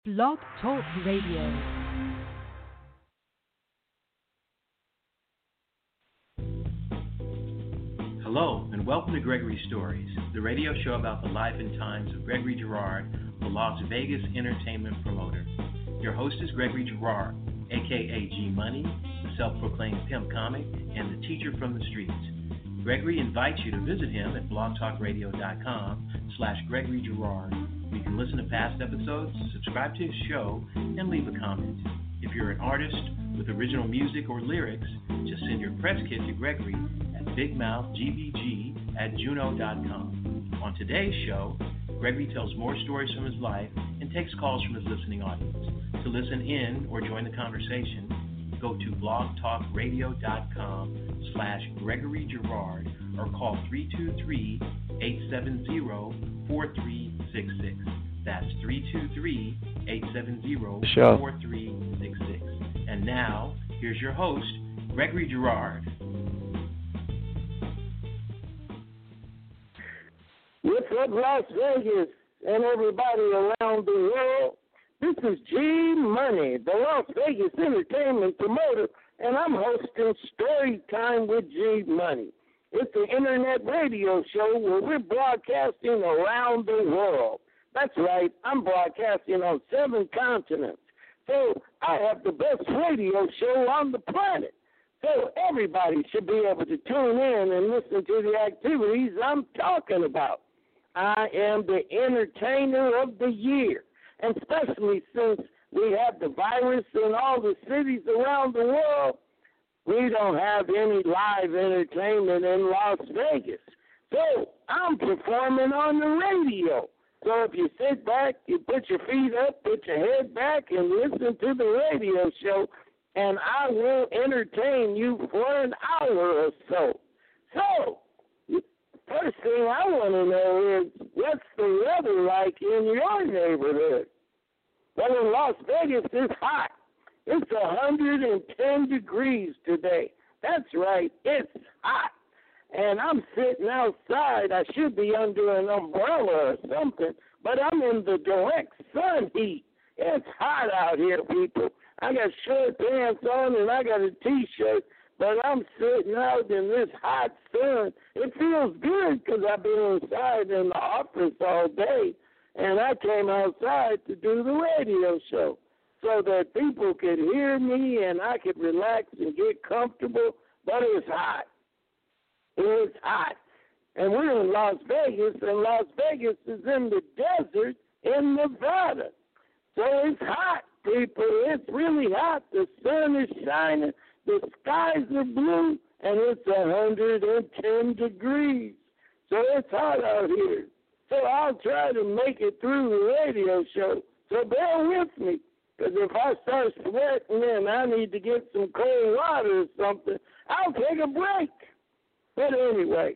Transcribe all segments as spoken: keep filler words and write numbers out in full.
Blog Talk Radio. Hello, and welcome to Gregory Stories, the radio show about the life and times of Gregory Girard, the Las Vegas entertainment promoter. Your host is Gregory Girard, aka G Money, the self-proclaimed pimp comic, and the teacher from the streets. Gregory invites you to visit him at blogtalkradio.com slash Gregory Girard. You can listen to past episodes, subscribe to his show, and leave a comment. If you're an artist with original music or lyrics, just send your press kit to Gregory at bigmouthgbg at juno dot com. On today's show, Gregory tells more stories from his life and takes calls from his listening audience. To listen in or join the conversation, go to blogtalkradio.com slash Gregory Girard or call three two three, eight seven zero, four three six six. That's three two three, eight seven zero, four three six six. And now, here's your host, Gregory Girard. What's up, Las Vegas and everybody around the world? This is G Money, the Las Vegas entertainment promoter, and I'm hosting Story Time with G Money. It's an internet radio show where we're broadcasting around the world. That's right, I'm broadcasting on seven continents. So I have the best radio show on the planet. So everybody should be able to tune in and listen to the activities I'm talking about. I am the entertainer of the year, and especially since we have the virus in all the cities around the world, we don't have any live entertainment in Las Vegas. So I'm performing on the radio. So if you sit back, you put your feet up, put your head back, and listen to the radio show, and I will entertain you for an hour or so. So, first thing I want to know is, what's the weather like in your neighborhood? Well, in Las Vegas, it's hot. It's one hundred ten degrees today. That's right, it's hot. And I'm sitting outside. I should be under an umbrella or something, but I'm in the direct sun heat. It's hot out here, people. I got short pants on and I got a T-shirt, but I'm sitting out in this hot sun. It feels good because I've been inside in the office all day, and I came outside to do the radio show so that people could hear me and I could relax and get comfortable, but it's hot. It's hot. And we're in Las Vegas, and Las Vegas is in the desert in Nevada. So it's hot, people. It's really hot. The sun is shining. The skies are blue, and it's one hundred ten degrees. So it's hot out here. So I'll try to make it through the radio show. So bear with me, because if I start sweating and I need to get some cold water or something, I'll take a break. But anyway,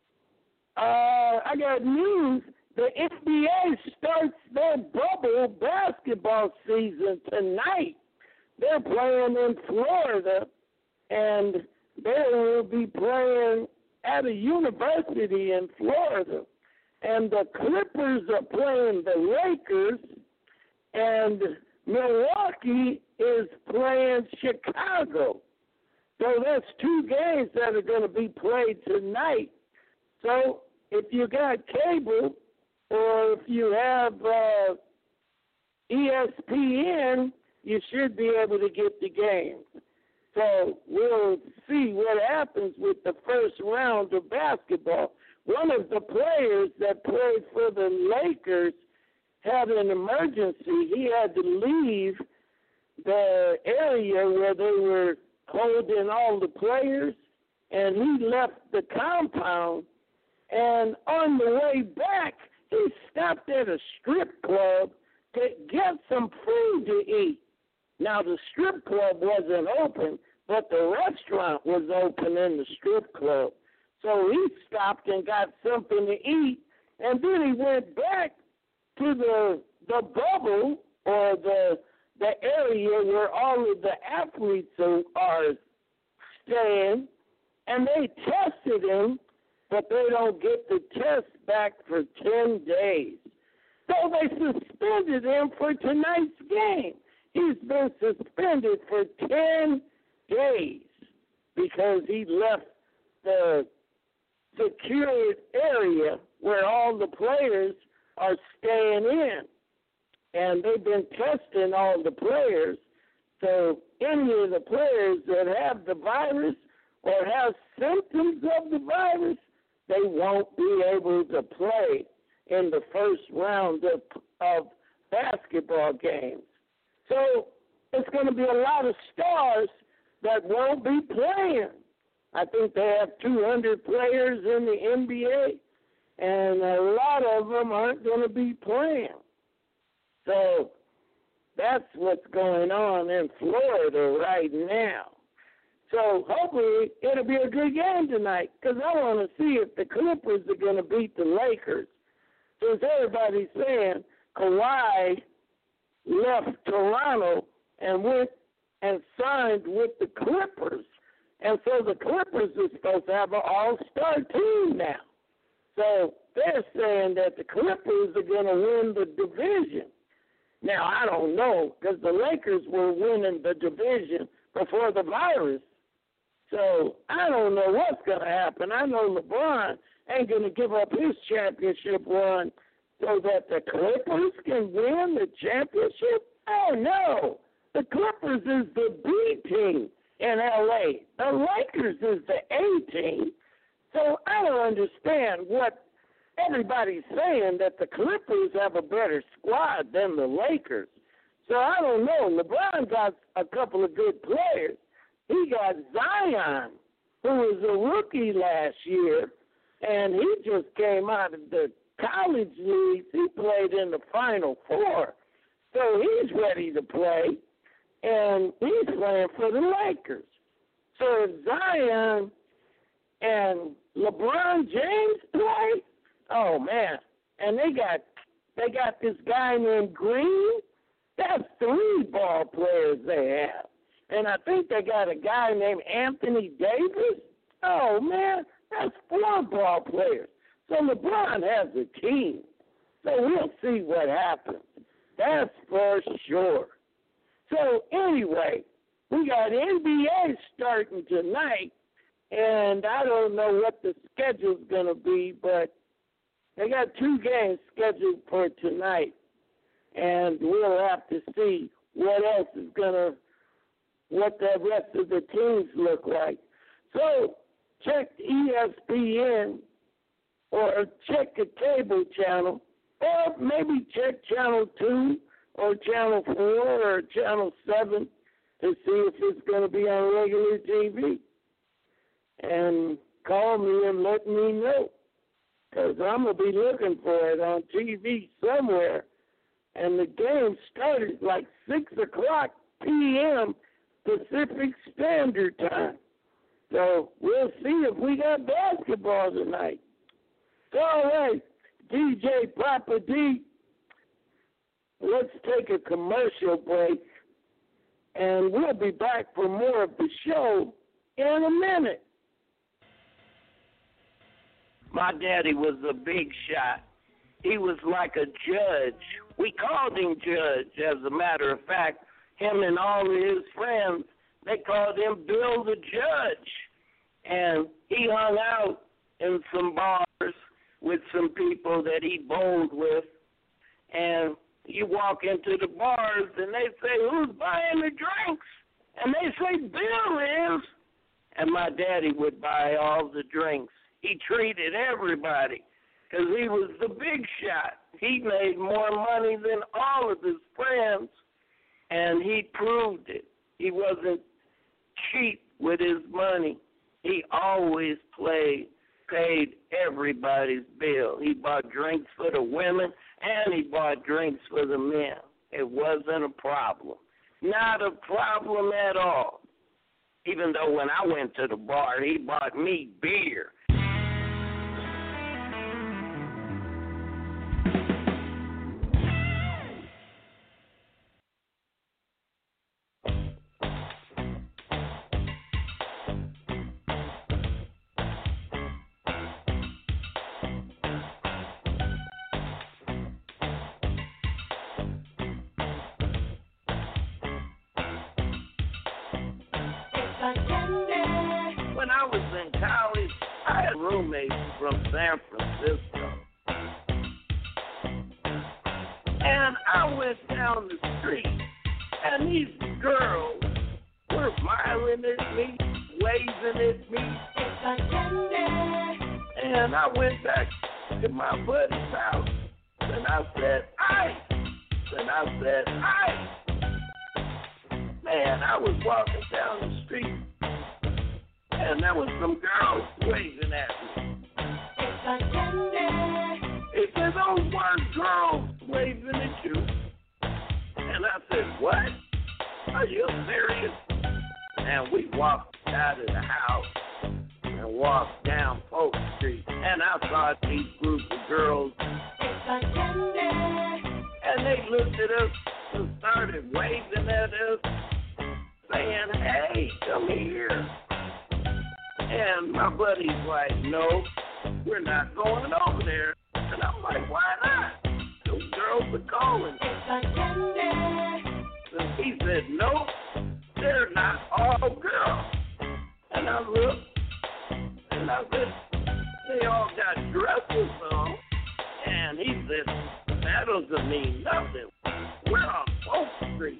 uh, I got news. The N B A starts their bubble basketball season tonight. They're playing in Florida, and they will be playing at a university in Florida. And the Clippers are playing the Lakers, and Milwaukee is playing Chicago. So that's two games that are going to be played tonight. So if you got cable or if you have uh, E S P N, you should be able to get the games. So we'll see what happens with the first round of basketball. One of the players that played for the Lakers had an emergency. He had to leave the area where they were holding all the players, and he left the compound, and on the way back, he stopped at a strip club to get some food to eat. Now, the strip club wasn't open, but the restaurant was open in the strip club. So he stopped and got something to eat, and then he went back to the the bubble or the the area where all of the athletes are, are staying, and they tested him, but they don't get the test back for ten days. So they suspended him for tonight's game. He's been suspended for ten days because he left the secured area where all the players are staying in. And they've been testing all the players. So any of the players that have the virus or have symptoms of the virus, they won't be able to play in the first round of, of basketball games. So it's going to be a lot of stars that won't be playing. I think they have two hundred players in the N B A, and a lot of them aren't going to be playing. So that's what's going on in Florida right now. So hopefully it'll be a good game tonight because I want to see if the Clippers are going to beat the Lakers. Since everybody's saying Kawhi left Toronto and went and signed with the Clippers, and so the Clippers are supposed to have an all-star team now. So they're saying that the Clippers are going to win the division. Now, I don't know because the Lakers were winning the division before the virus. So I don't know what's going to happen. I know LeBron ain't going to give up his championship run so that the Clippers can win the championship. Oh, no. The Clippers is the B team in L A. The Lakers is the A team. So I don't understand what everybody's saying, that the Clippers have a better squad than the Lakers. So I don't know. LeBron got a couple of good players. He got Zion, who was a rookie last year, and he just came out of the college leagues. He played in the Final Four. So he's ready to play, and he's playing for the Lakers. So if Zion and LeBron James play, oh, man, and they got they got this guy named Green. That's three ball players they have. And I think they got a guy named Anthony Davis. Oh, man, that's four ball players. So LeBron has a team. So we'll see what happens. That's for sure. So anyway, we got N B A starting tonight, and I don't know what the schedule's going to be, but they got two games scheduled for tonight, and we'll have to see what else is going to, what the rest of the teams look like. So check E S P N or check a cable channel, or maybe check Channel two or Channel four or Channel seven to see if it's going to be on regular T V. And call me and let me know, because I'm going to be looking for it on T V somewhere. And the game started like six o'clock p.m. Pacific Standard Time. So we'll see if we got basketball tonight. So, all right, D J Papa D, let's take a commercial break, and we'll be back for more of the show in a minute. My daddy was a big shot. He was like a judge. We called him Judge, as a matter of fact. Him and all of his friends, they called him Bill the Judge. And he hung out in some bars with some people that he bowled with. And you walk into the bars and they say, who's buying the drinks? And they say, Bill is. And my daddy would buy all the drinks. He treated everybody because he was the big shot. He made more money than all of his friends, and he proved it. He wasn't cheap with his money. He always played, paid everybody's bill. He bought drinks for the women, and he bought drinks for the men. It wasn't a problem. Not a problem at all. Even though when I went to the bar, he bought me beer. roommates from San Francisco. And I went down the street, and these girls were smiling at me, waving at me. And I went back to my buddy's house, and I said, ice. And I said, ice. Man, I was walking down the street, and there was some girls waving at me. It said, those were girls waving at you. And I said, what? Are you serious? And we walked out of the house and walked down Polk Street. And I saw these group of girls. And they looked at us and started waving at us, saying, hey, come here. And my buddy's like, no, we're not going over there. And I'm like, why not? Those girls are calling. And he said, no, they're not all girls. And I looked, and I said, they all got dresses on. And he said, that doesn't mean nothing. We're on Polk Street.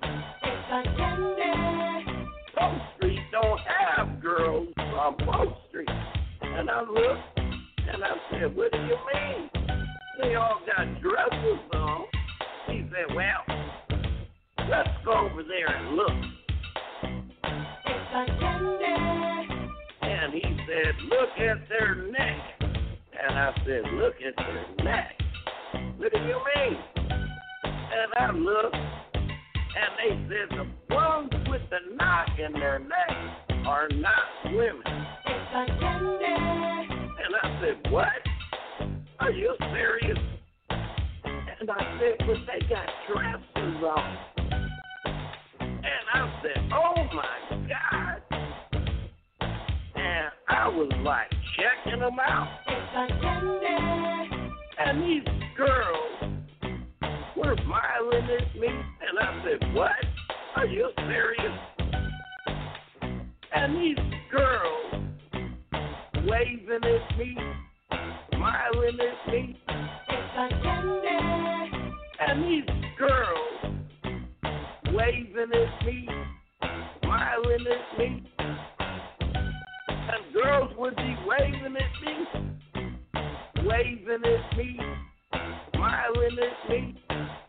Polk Street don't have girls on Polk Street. And I looked, and I said, what do you mean? They all got dresses on. He said, well, let's go over there and look. And he said, look at their neck. And I said, look at their neck. What do you mean? And I looked, and they said the ones with the knot in their neck are not women. And I said, what? Are you serious? And I said, but they got dresses on. And I said, oh my God. And I was like checking them out. And these girls were smiling at me. And I said, what? Are you serious? And these girls waving at me, smiling at me. And these girls waving at me, smiling at me. And girls would be waving at me, waving at me, smiling at me.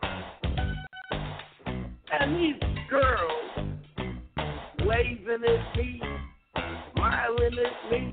And these girls waving at me, smiling at me.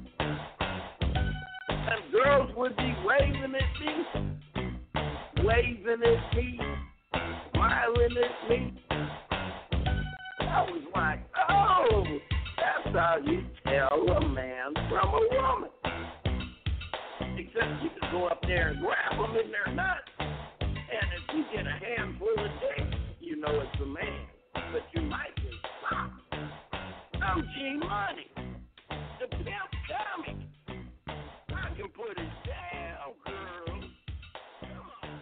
And girls would be waving at me, waving at me, smiling at me. I was like, oh, that's how you tell a man from a woman. Except you can go up there and grab them in their nuts. And if you get a handful of dick, you know it's a man. But you might get socked. I'm G Money, the pimp comic. I can put it down, girl. Come on.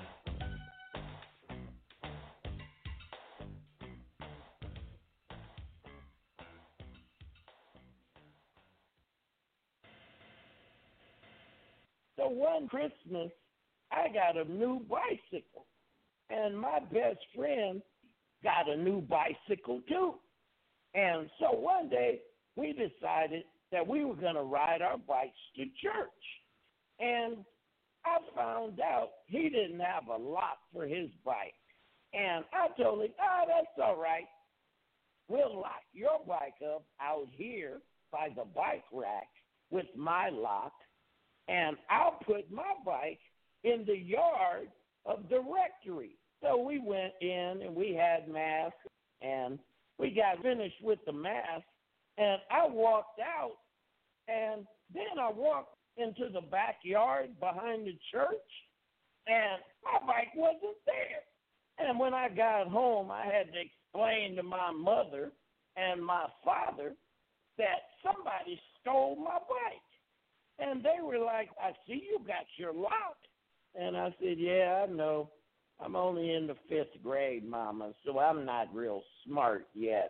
So one Christmas, I got a new bicycle, and my best friend got a new bicycle too. And so one day, we decided that we were going to ride our bikes to church. And I found out he didn't have a lock for his bike. And I told him, oh, that's all right. We'll lock your bike up out here by the bike rack with my lock, and I'll put my bike in the yard of the rectory. So we went in, and we had mass, and we got finished with the mass, and I walked out, and then I walked into the backyard behind the church, and my bike wasn't there. And when I got home, I had to explain to my mother and my father that somebody stole my bike. And they were like, I see you got your lock. And I said, yeah, I know. I'm only in the fifth grade, Mama, so I'm not real smart yet.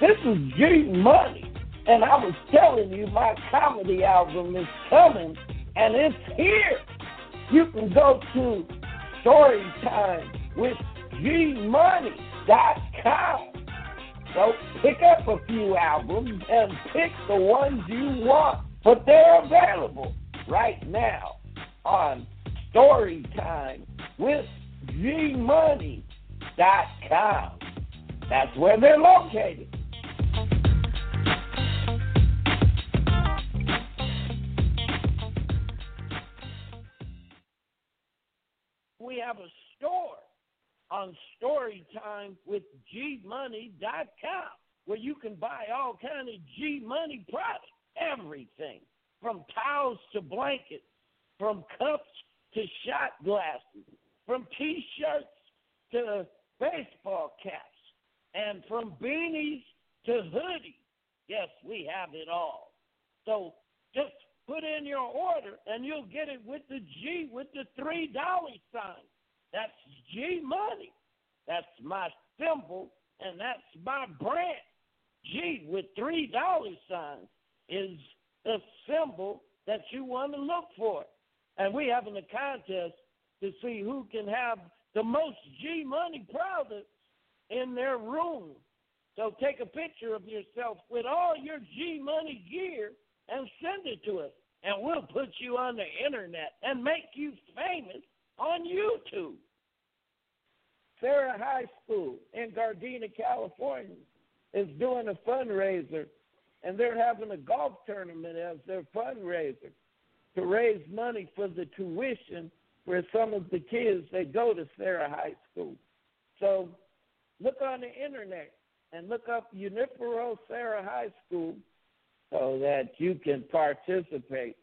This is G Money, and I was telling you my comedy album is coming, and it's here. You can go to Storytime with G Money dot com. So pick up a few albums and pick the ones you want, but they're available right now on Storytime with G Money dot com. That's where they're located. We have a store on Storytime with G Money dot com where you can buy all kind of G Money products, everything from towels to blankets, from cups to shot glasses, from T-shirts to baseball caps, and from beanies to hoodies. Yes, we have it all. So just put in your order, and you'll get it with the G with the three dollar sign. That's G Money. That's my symbol, and that's my brand. G with three dollar signs is the symbol that you want to look for. And we're having a contest to see who can have the most G Money products in their room. So take a picture of yourself with all your G Money gear and send it to us, and we'll put you on the internet and make you famous on YouTube. Sarah High School in Gardena, California is doing a fundraiser, and they're having a golf tournament as their fundraiser to raise money for the tuition for some of the kids that go to Sarah High School. So look on the internet and look up Unipero Sarah High School so that you can participate.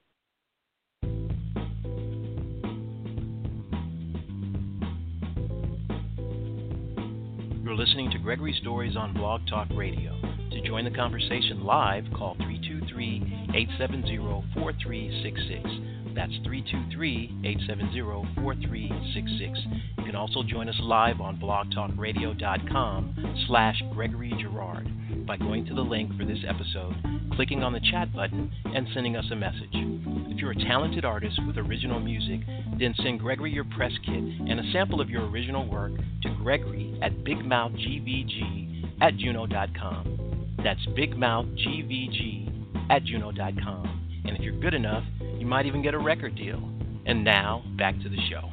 You're listening to Gregory Stories on Blog Talk Radio. To join the conversation live, call three two three, eight seven zero, four three six six. That's three two three, eight seven zero, four three six six. You can also join us live on blogtalkradio.com slash Gregory Girard by going to the link for this episode, clicking on the chat button, and sending us a message. If you're a talented artist with original music, then send Gregory your press kit and a sample of your original work to Gregory at bigmouthgvg at juno dot com. That's bigmouthgvg at juno dot com. And if you're good enough, you might even get a record deal. And now, back to the show.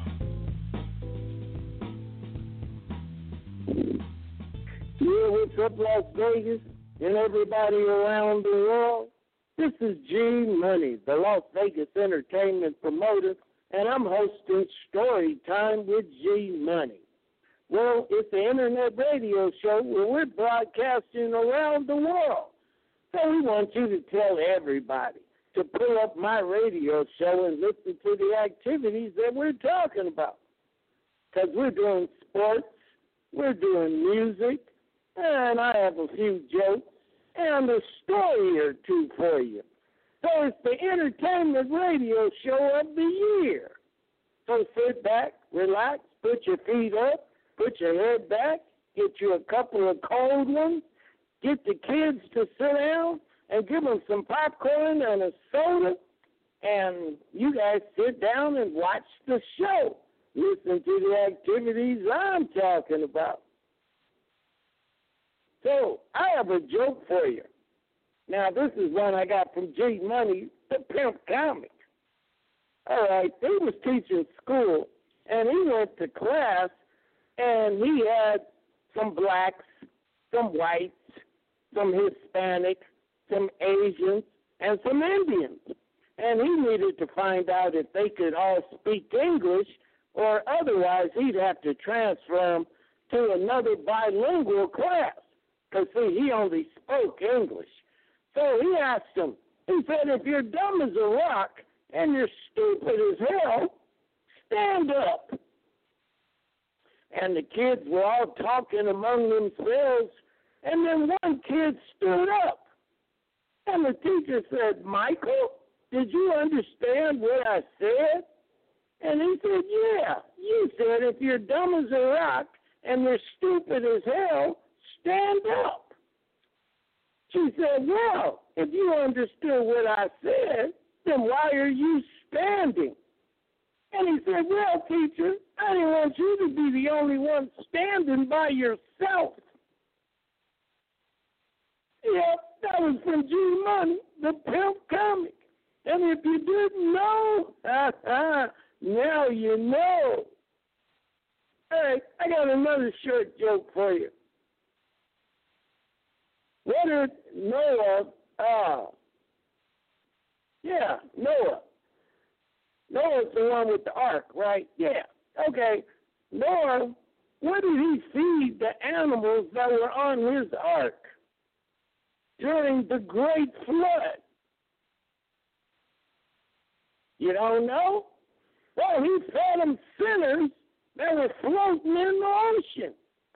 Yeah, what's up, Las Vegas, and everybody around the world? This is G Money, the Las Vegas entertainment promoter, and I'm hosting Story Time with G Money. Well, it's an internet radio show where we're broadcasting around the world. So we want you to tell everybody to pull up my radio show and listen to the activities that we're talking about. Because we're doing sports, we're doing music, and I have a few jokes and a story or two for you. So it's the entertainment radio show of the year. So sit back, relax, put your feet up, put your head back, get you a couple of cold ones, get the kids to sit down, and give them some popcorn and a soda, and you guys sit down and watch the show. Listen to the activities I'm talking about. So I have a joke for you. Now, this is one I got from G Money, the Pimp Comic. All right, he was teaching school, and he went to class, and he had some blacks, some whites, some Hispanics, some Asians, and some Indians. And he needed to find out if they could all speak English, or otherwise he'd have to transfer them to another bilingual class. Because, see, he only spoke English. So he asked them, he said, if you're dumb as a rock and you're stupid as hell, stand up. And the kids were all talking among themselves, and then one kid stood up. And the teacher said, Michael, did you understand what I said? And he said, yeah, you said if you're dumb as a rock and you're stupid as hell, stand up. She said, well, if you understood what I said, then why are you standing? And he said, well, teacher, I didn't want you to be the only one standing by yourself. Yep, that was from G Money, the pimp comic. And if you didn't know, now you know. Hey, I got another short joke for you. What did Noah, ah, yeah, Noah. Noah's the one with the ark, right? Yeah, okay. Noah, what did he feed the animals that were on his ark during the great flood? You don't know? Well, he fed them sinners that were floating in the ocean.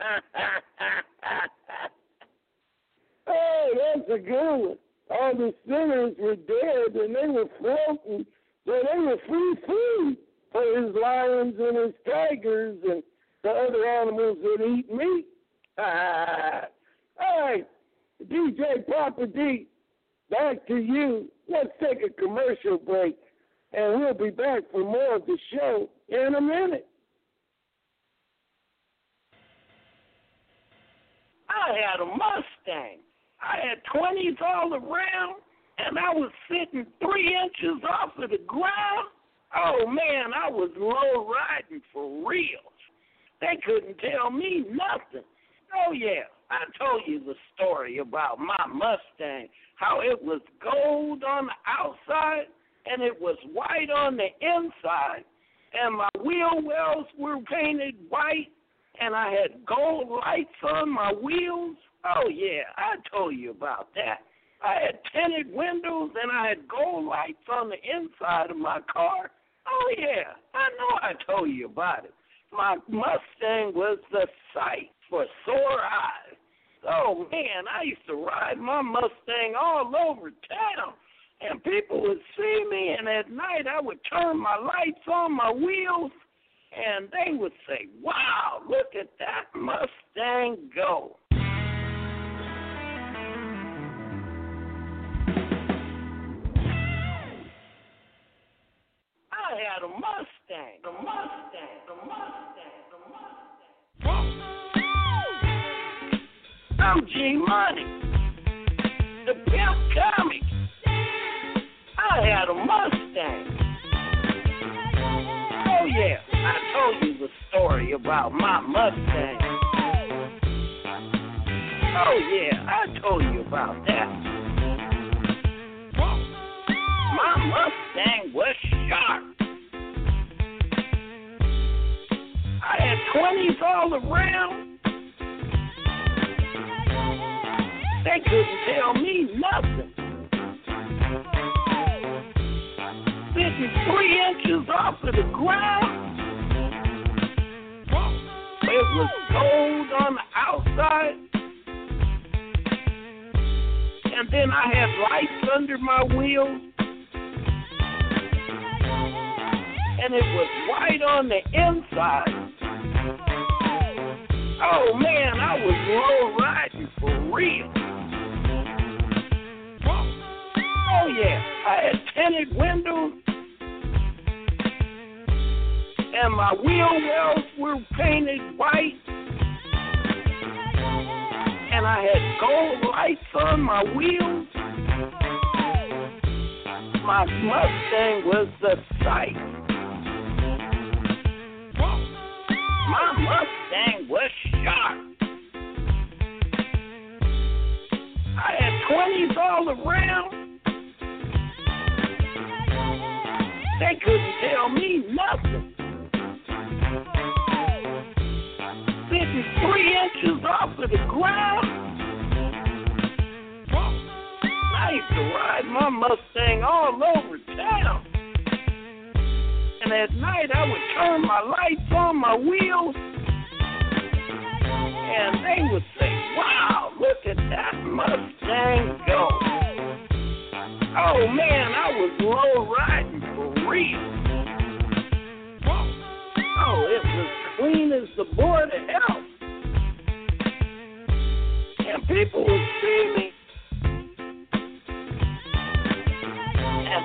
Oh, that's a good one. All the sinners were dead and they were floating, so they were free food for his lions and his tigers and the other animals that eat meat. All right, D J Papa D, back to you. Let's take a commercial break, and we'll be back for more of the show in a minute. I had a Mustang. I had twenties all around, and I was sitting three inches off of the ground. Oh, man, I was low riding for real. They couldn't tell me nothing. Oh, yeah, I told you the story about my Mustang, how it was gold on the outside and it was white on the inside, and my wheel wells were painted white, and I had gold lights on my wheels. Oh, yeah, I told you about that. I had tinted windows, and I had gold lights on the inside of my car. Oh, yeah, I know I told you about it. My Mustang was the sight for sore eyes. Oh, man, I used to ride my Mustang all over town, and people would see me, and at night I would turn my lights on my wheels, and they would say, wow, look at that Mustang go. I had a Mustang, a Mustang, a Mustang, a Mustang. I'm G Money, the pimp comic. I had a Mustang. Oh yeah, I told you the story about my Mustang. Oh yeah, I told you about that. My Mustang was sharp. I had twenties all around. They couldn't tell me nothing. Sitting three inches off of the ground. It was gold on the outside. And then I had lights under my wheels. And it was white on the inside. Oh, man, I was low riding for real. Oh, yeah, I had tinted windows, and my wheel wells were painted white, and I had gold lights on my wheels. My Mustang was the sight. My Mustang was sharp. I had twenties all around. They couldn't tell me nothing. Sitting three inches off of the ground. I used to ride my Mustang all over town. And at night I would turn my lights on my wheels, and they would say, wow, look at that Mustang go. Oh, man, I was low riding for real. Oh, it was clean as the board of health. And people would see me,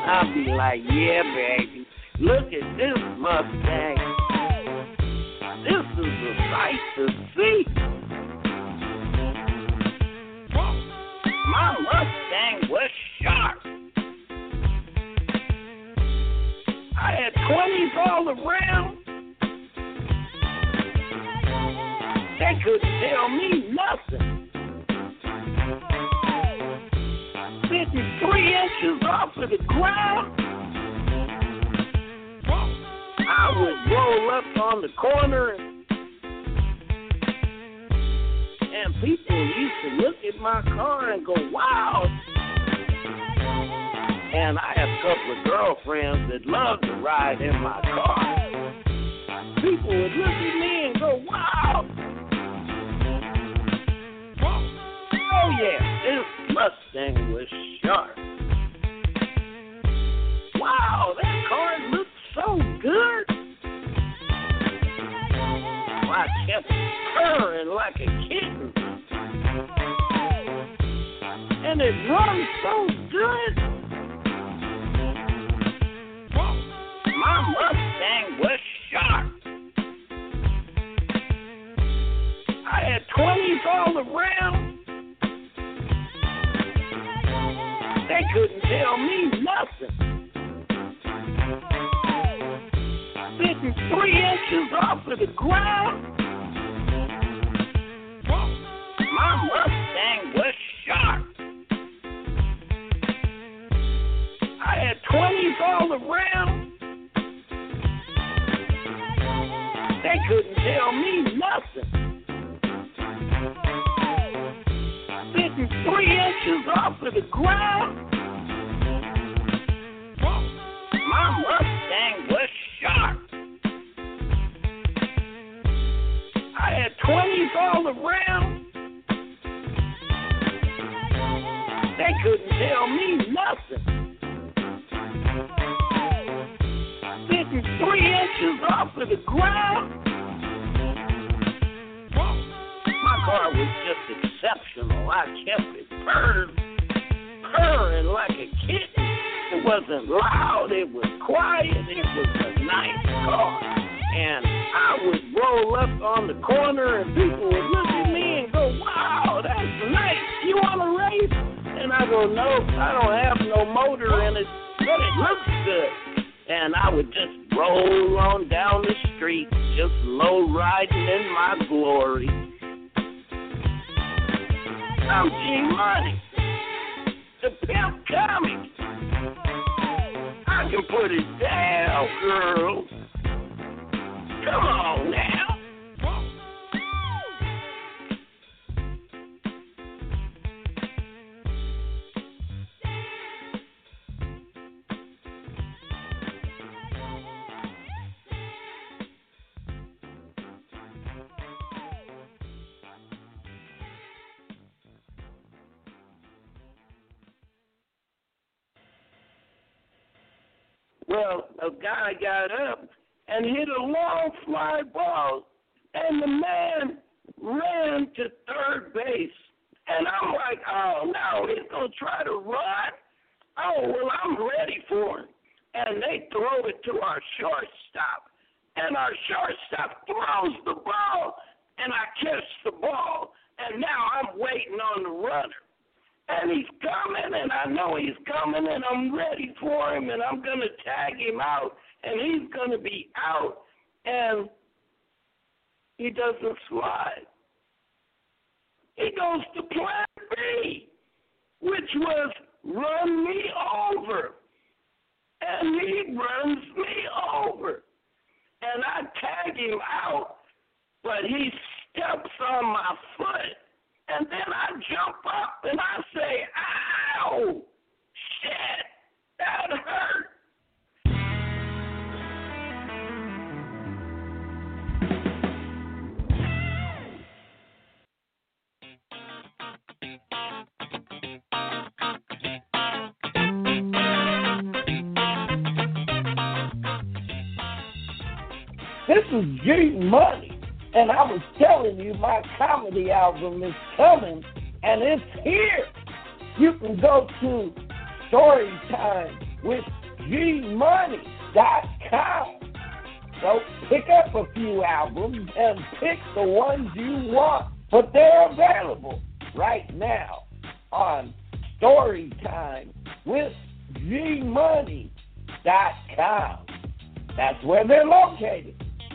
I'll be like, yeah, baby, look at this Mustang. This is a sight to see. My Mustang was sharp. I had twenties all around. They couldn't tell me nothing. fifty-three inches off of the ground. I would roll up on the corner and, and people used to look at my car and go, wow. And I have a couple of girlfriends that love to ride in my car. People would look at me and go, wow. Oh, yeah, this Mustang was sharp. Wow, that car looked so good. I kept purring like a kitten. And it runs so good. My Mustang was sharp. I had twenties all around. They couldn't tell me nothing. fifty-three inches off of the ground. My Mustang was sharp. I had twenties all around. They couldn't tell me nothing. fifty-three inches off of the ground. My Mustang was sharp. I had twenties all around. They couldn't tell me nothing. fifty-three inches off of the ground. My car was just exceptional. I kept it purring, purring like a kitten. It wasn't loud, it was quiet, it was a nice car. And I would roll up on the corner and people would look at me and go, wow, that's nice. You want to race? And I go, no, I don't have no motor in it, but it looks good. And I would just roll on down the street, just low riding in my glory. I'm G Money, the pimp comic. I can put it down, girl. Come on now. Well, a guy got up and hit a long fly ball, and the man ran to third base. And I'm like, oh, no, he's going to try to run? Oh, well, I'm ready for him. And they throw it to our shortstop, and our shortstop throws the ball, and I catch the ball, and now I'm waiting on the runner. And he's coming, and I know he's coming, and I'm ready for him, and I'm going to tag him out, and he's going to be out, and he doesn't slide. He goes to plan B, which was run me over, and he runs me over, and I tag him out, but he steps on my foot. And then I jump up and I say, ow, shit, that hurt. This is G Money. And I was telling you, my comedy album is coming, and it's here. You can go to Storytime with G Money dot com. So pick up a few albums and pick the ones you want, but they're available right now on Storytime with G Money dot com. That's where they're located.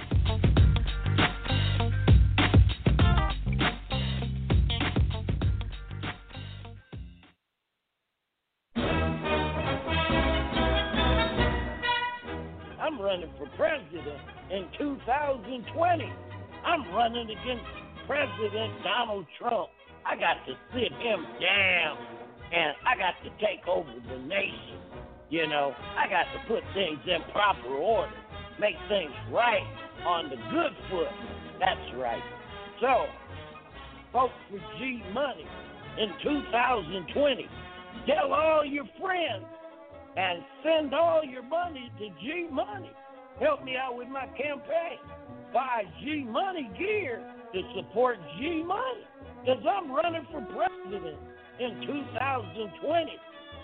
I'm running for president in two thousand twenty. I'm running against President Donald Trump. I got to sit him down, and I got to take over the nation. You know, I got to put things in proper order, make things right on the good foot. That's right. So, vote for G Money in two thousand twenty. Tell all your friends and send all your money to G Money. Help me out with my campaign. Buy G Money gear to support G Money, because I'm running for president in two thousand twenty.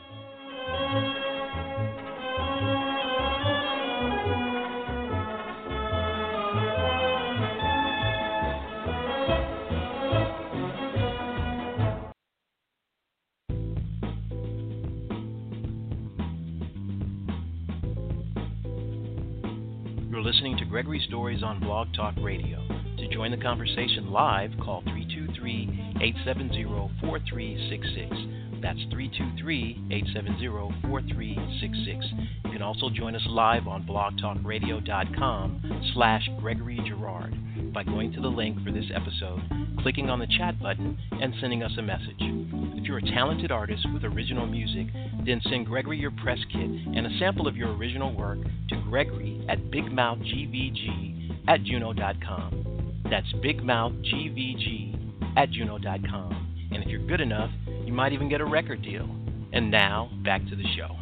You're listening to Gregory Stories on Blog Talk Radio. To join the conversation live, call three two three, eight seven zero, four three six six. That's three two three, eight seven zero, four three six six. You can also join us live on blogtalkradio.com slash Gregory Girard by going to the link for this episode, clicking on the chat button, and sending us a message. If you're a talented artist with original music, then send Gregory your press kit and a sample of your original work to Gregory at bigmouthgvg at juno dot com. That's bigmouthgvg at juno dot com. And if you're good enough, you might even get a record deal. And now, back to the show.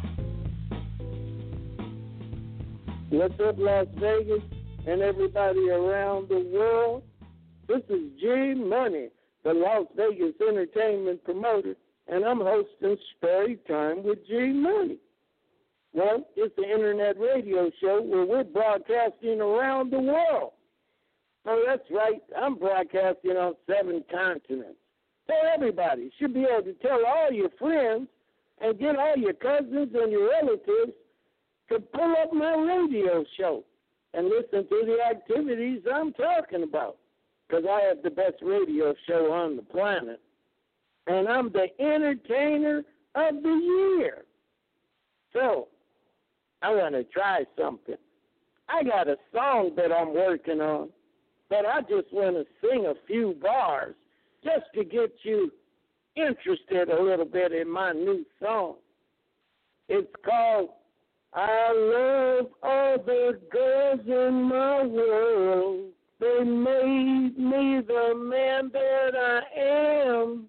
What's up, Las Vegas and everybody around the world? This is G Money, the Las Vegas entertainment promoter, and I'm hosting Storytime with G Money. Well, it's an internet radio show where we're broadcasting around the world. Oh, that's right. I'm broadcasting on seven continents. So everybody should be able to tell all your friends and get all your cousins and your relatives to pull up my radio show and listen to the activities I'm talking about, because I have the best radio show on the planet, and I'm the entertainer of the year. So I want to try something. I got a song that I'm working on, but I just want to sing a few bars just to get you interested a little bit in my new song. It's called I Love All the Girls in My World. They made me the man that I am.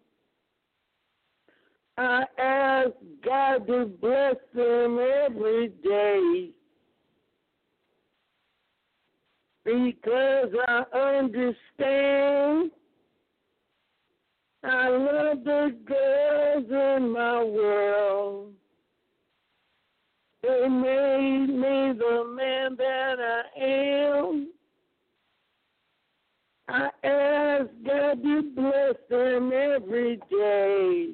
I ask God to bless them every day, because I understand I love the girls in my world. They made me the man that I am. I ask God to bless them every day,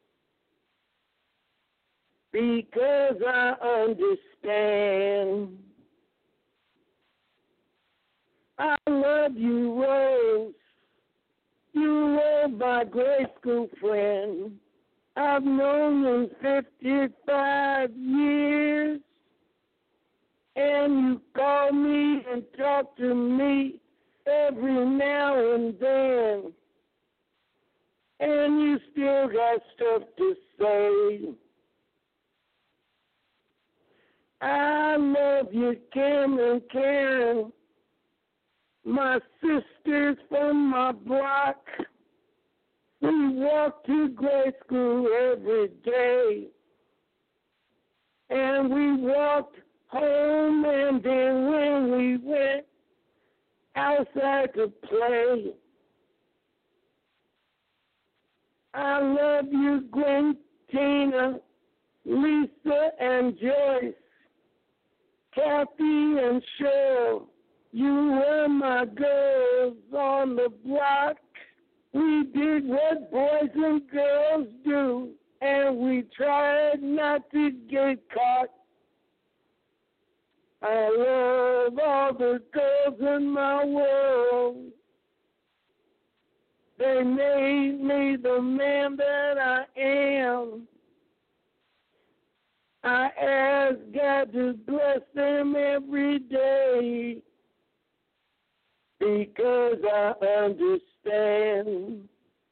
because I understand. I love you, Rose. You were my grade school friend. I've known you fifty-five years, and you call me and talk to me every now and then, and you still got stuff to say. I love you, Kim and Karen, my sisters from my block. We walk to grade school every day, and we walked home, and then when we went outside to play, I love you, Gwen, Tina, Lisa, and Joyce. Kathy and Cheryl, you were my girls on the block. We did what boys and girls do, and we tried not to get caught. I love all the girls in my world. They made me the man that I am. I ask God to bless them every day because I understand.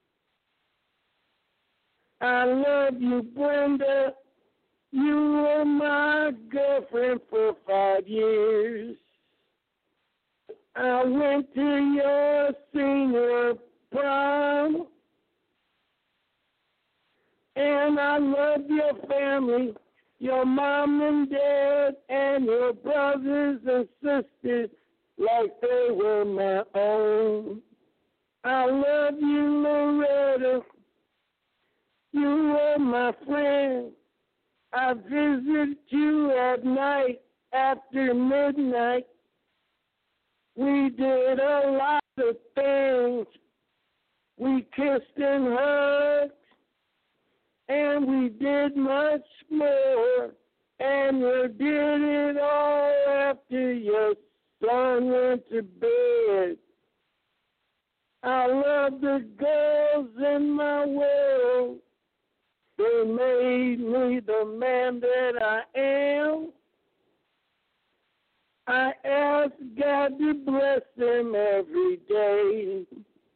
I love you, Brenda. You were my girlfriend for five years. I went to your senior prom, and I love your family, your mom and dad, and your brothers and sisters like they were my own. I love you, Loretta. You were my friend. I visit you at night after midnight. We did a lot of things. We kissed and hugged, and we did much more. And you did it all after your son went to bed. I love the girls in my world. They made me the man that I am. I ask God to bless them every day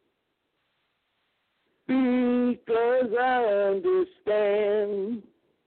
because I understand.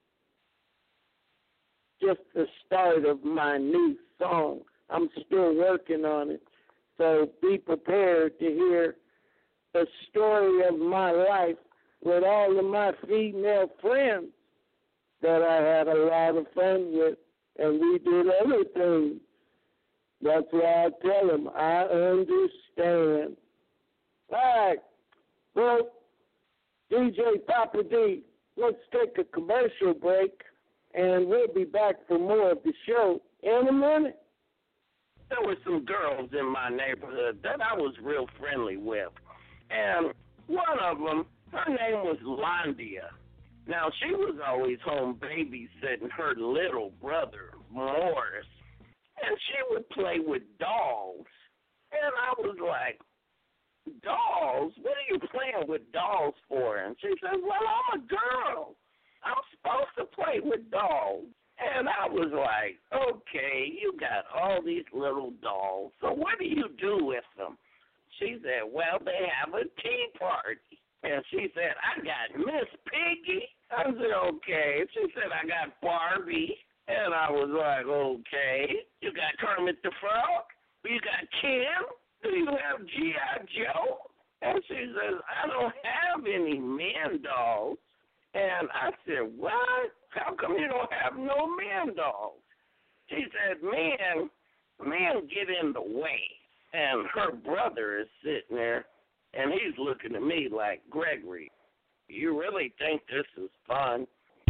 Just the start of my new song. I'm still working on it, so be prepared to hear the story of my life with all of my female friends that I had a lot of fun with, and we did other things. That's why I tell them I understand. All right, well, D J Papa D, let's take a commercial break, and we'll be back for more of the show in a minute. There were some girls in my neighborhood that I was real friendly with, and one of them, her name was Londia. Now, she was always home babysitting her little brother, Morris, and she would play with dolls. And I was like, dolls? What are you playing with dolls for? And she said, well, I'm a girl. I'm supposed to play with dolls. And I was like, okay, you got all these little dolls, so what do you do with them? She said, well, they have a tea party. And she said, I got Miss Piggy. I said, okay. She said, I got Barbie. And I was like, okay. You got Kermit the Frog? You got Kim? Do you have G I. Joe? And she says, I don't have any man dolls. And I said, what? How come you don't have no man dolls? She said, men, men get in the way. And her brother is sitting there, and he's looking at me like, Gregory, you really think this is fun?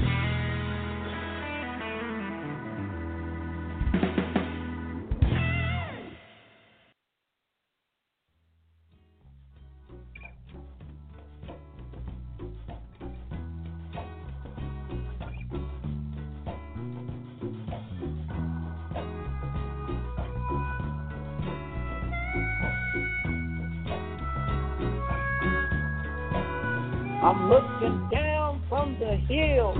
I'm looking down from the hill.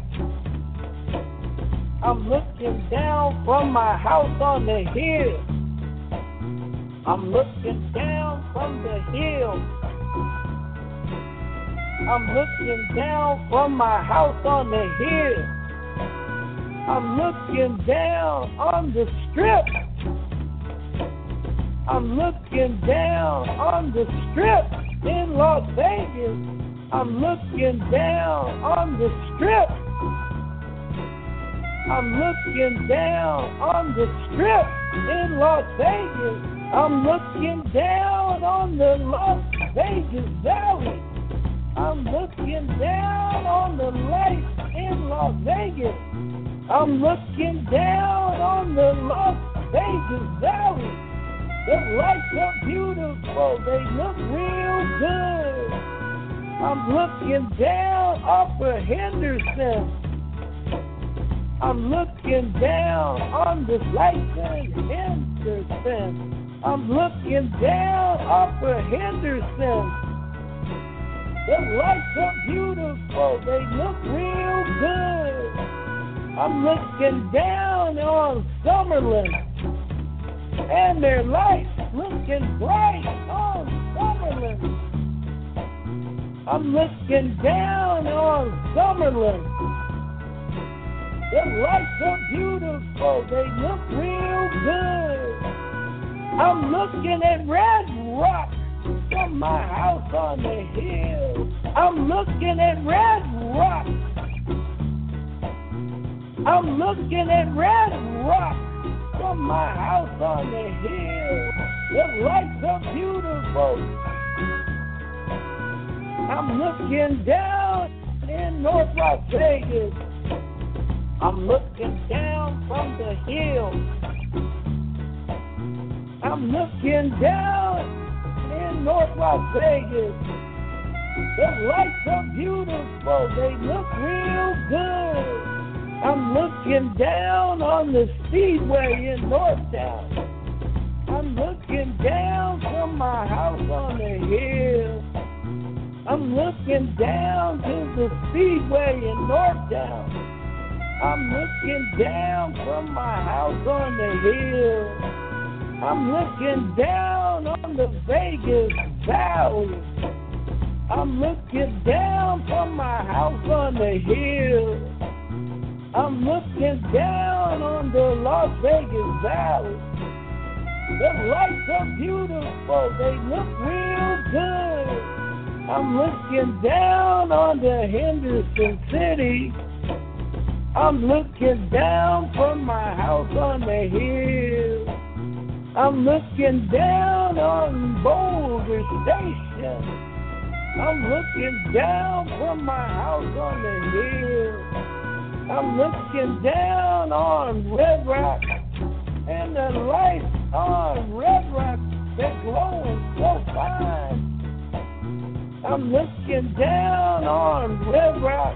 I'm looking down from my house on the hill. I'm looking down from the hill. I'm looking down from my house on the hill. I'm looking down on the strip. I'm looking down on the strip in Las Vegas. I'm looking down on the strip. I'm looking down on the strip in Las Vegas. I'm looking down on the Las Vegas Valley. I'm looking down on the lake in Las Vegas. I'm looking down on the Las Vegas Valley. The lights are beautiful, they look real good. I'm looking down off of Henderson. I'm looking down on the lights in Henderson. I'm looking down off of Henderson. The lights are beautiful, they look real good. I'm looking down on Summerlin, and their lights looking bright on Summerlin. I'm looking down on Summerlin. The lights are beautiful, they look real good. I'm looking at Red Rock from my house on the hill. I'm looking at Red Rock. I'm looking at Red Rock from my house on the hill. The lights are beautiful. I'm looking down in North Las Vegas. I'm looking down from the hill. I'm looking down in North Las Vegas. The lights are beautiful, they look real good. I'm looking down on the Speedway in Northtown. I'm looking down from my house on the hill. I'm looking down to the Speedway in Northtown. I'm looking down from my house on the hill. I'm looking down on the Vegas Valley. I'm looking down from my house on the hill. I'm looking down on the Las Vegas Valley. The lights are beautiful, they look real good. I'm looking down on the Henderson City. I'm looking down from my house on the hill. I'm looking down on Boulder Station. I'm looking down from my house on the hill. I'm looking down on Red Rock, and the lights on Red Rock, they're glowing so fine. I'm looking down on Red Rock.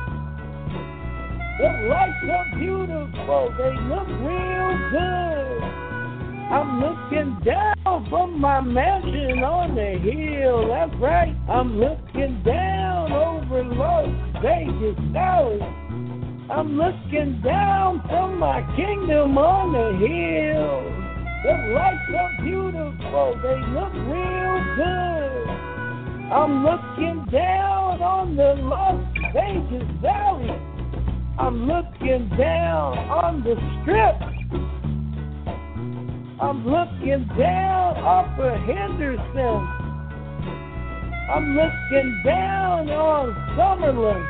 The lights are beautiful, they look real good. I'm looking down from my mansion on the hill, that's right. I'm looking down over Las Vegas Valley. I'm looking down from my kingdom on the hill. The lights are beautiful, they look real good. I'm looking down on the Las Vegas Valley. I'm looking down on the Strip. I'm looking down off of Henderson. I'm looking down on Summerlin.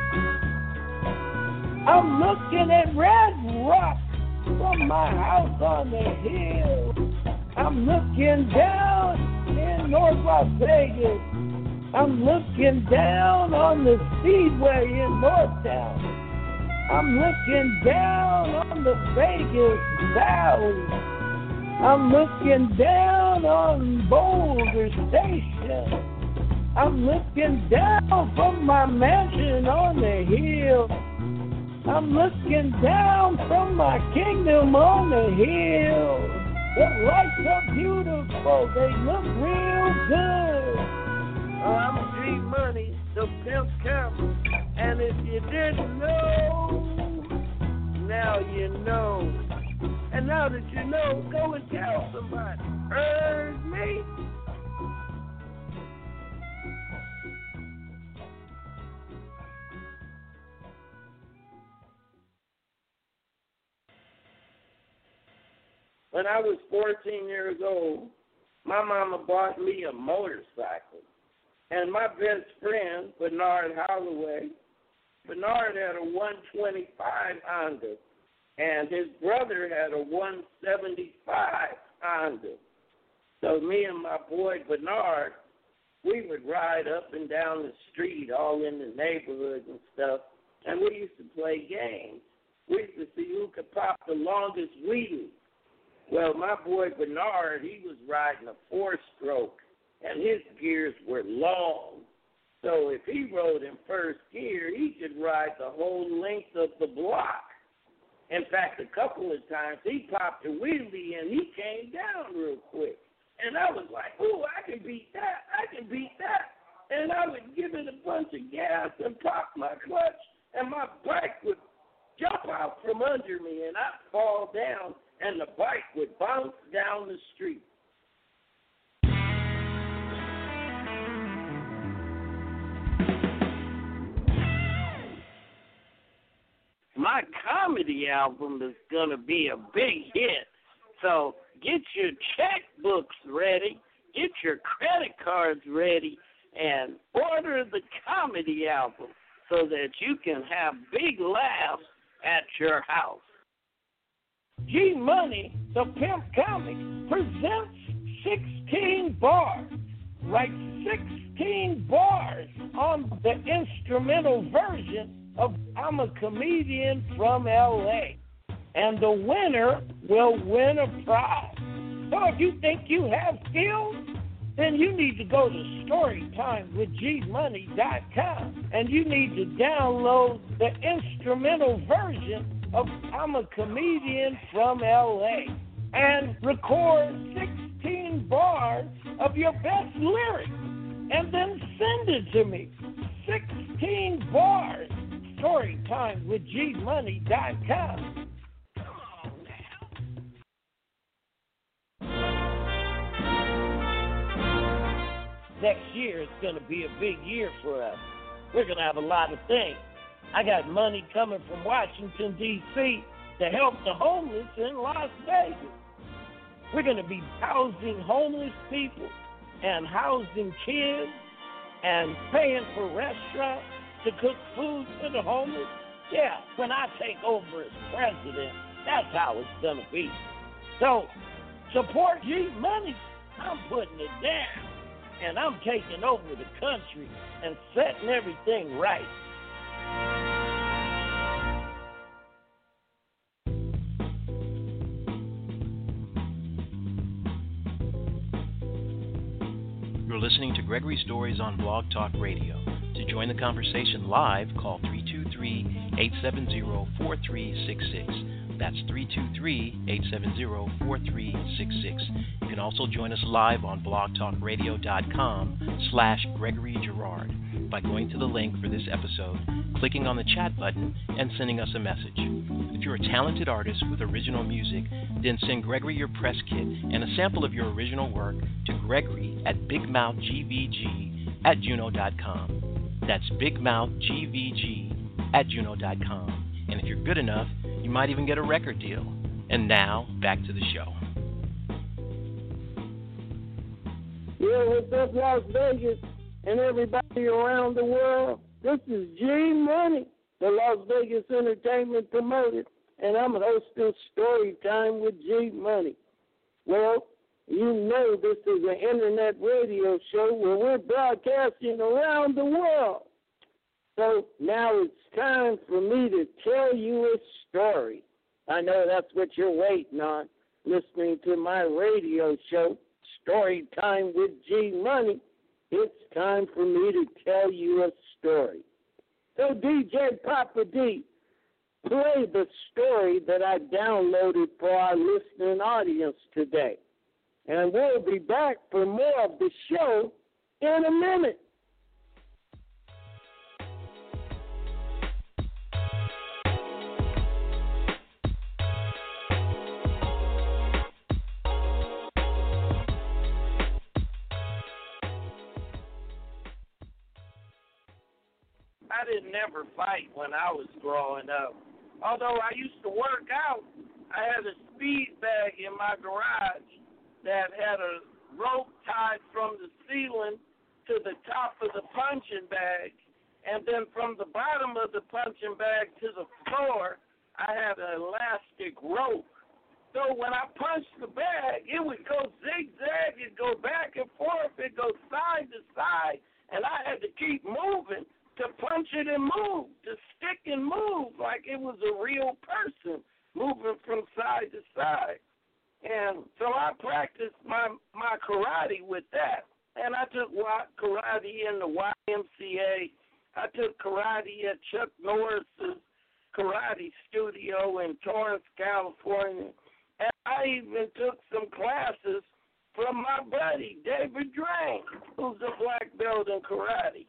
I'm looking at Red Rock from my house on the hill. I'm looking down in North Las Vegas. I'm looking down on the Speedway in Northtown. I'm looking down on the Vegas Valley. I'm looking down on Boulder Station. I'm looking down from my mansion on the hill. I'm looking down from my kingdom on the hill. The lights are beautiful, they look real good. Oh, I'm G Money, the pimp camera. And if you didn't know, now you know. And now that you know, go and tell somebody. Heard me? When I was fourteen years old, my mama bought me a motorcycle. And my best friend, Bernard Holloway, Bernard had a one twenty-five Honda. And his brother had a one seventy-five Honda. So me and my boy Bernard, we would ride up and down the street, all in the neighborhood and stuff, and we used to play games. We used to see who could pop the longest wheelie. Well, my boy Bernard, he was riding a four-stroke, and his gears were long. So if he rode in first gear, he could ride the whole length of the block. In fact, a couple of times he popped a wheelie and he came down real quick. And I was like, ooh, I can beat that. I can beat that. And I would give it a bunch of gas and pop my clutch, and my bike would jump out from under me, and I'd fall down, and the bike would bounce down the street. My comedy album is going to be a big hit, so get your checkbooks ready, get your credit cards ready, and order the comedy album so that you can have big laughs at your house. G Money, the Pimp Comic, presents sixteen bars. Write sixteen bars on the instrumental version of I'm a Comedian from L A, and the winner will win a prize. So if you think you have skills, then you need to go to storytime with g money dot com, and you need to download the instrumental version of I'm a Comedian from L A and record sixteen bars of your best lyrics and then send it to me. sixteen bars. Storytime with g money dot com. Next year is going to be a big year for us. We're going to have a lot of things. I got money coming from Washington, D C to help the homeless in Las Vegas. We're going to be housing homeless people and housing kids and paying for restaurants to cook food for the homeless. Yeah, when I take over as president, that's how it's going to be. So, support G Money. I'm putting it down. And I'm taking over the country and setting everything right. You're listening to Gregory Stories on Blog Talk Radio. To join the conversation live, call three two three, eight seven zero, four three six six. That's three two three, eight seven zero, four three six six. You can also join us live on blogtalkradio.com slash Gregory Girard by going to the link for this episode, clicking on the chat button, and sending us a message. If you're a talented artist with original music, then send Gregory your press kit and a sample of your original work to Gregory at bigmouthgvg at juno dot com. That's bigmouthgvg at juno dot com. And if you're good enough, you might even get a record deal. And now, back to the show. Yeah, what's up, Las Vegas and everybody around the world? This is G Money, the Las Vegas entertainment promoter, and I'm hosting Story Time with G Money. Well, you know this is an internet radio show where we're broadcasting around the world. So now it's time for me to tell you a story. I know that's what you're waiting on, listening to my radio show, Story Time with G Money. It's time for me to tell you a story. So D J Papa D, play the story that I downloaded for our listening audience today. And we'll be back for more of the show in a minute. I didn't ever fight when I was growing up. Although I used to work out, I had a speed bag in my garage that had a rope tied from the ceiling to the top of the punching bag, and then from the bottom of the punching bag to the floor, I had an elastic rope. So when I punched the bag, it would go zigzag, it'd go back and forth, it'd go side to side, and I had to keep moving to punch it and move, to stick and move like it was a real person. wa- karate in the Y M C A. I took karate at Chuck Norris's karate studio in Torrance, California. And I even took some classes from my buddy, David Drain, who's a black belt in karate.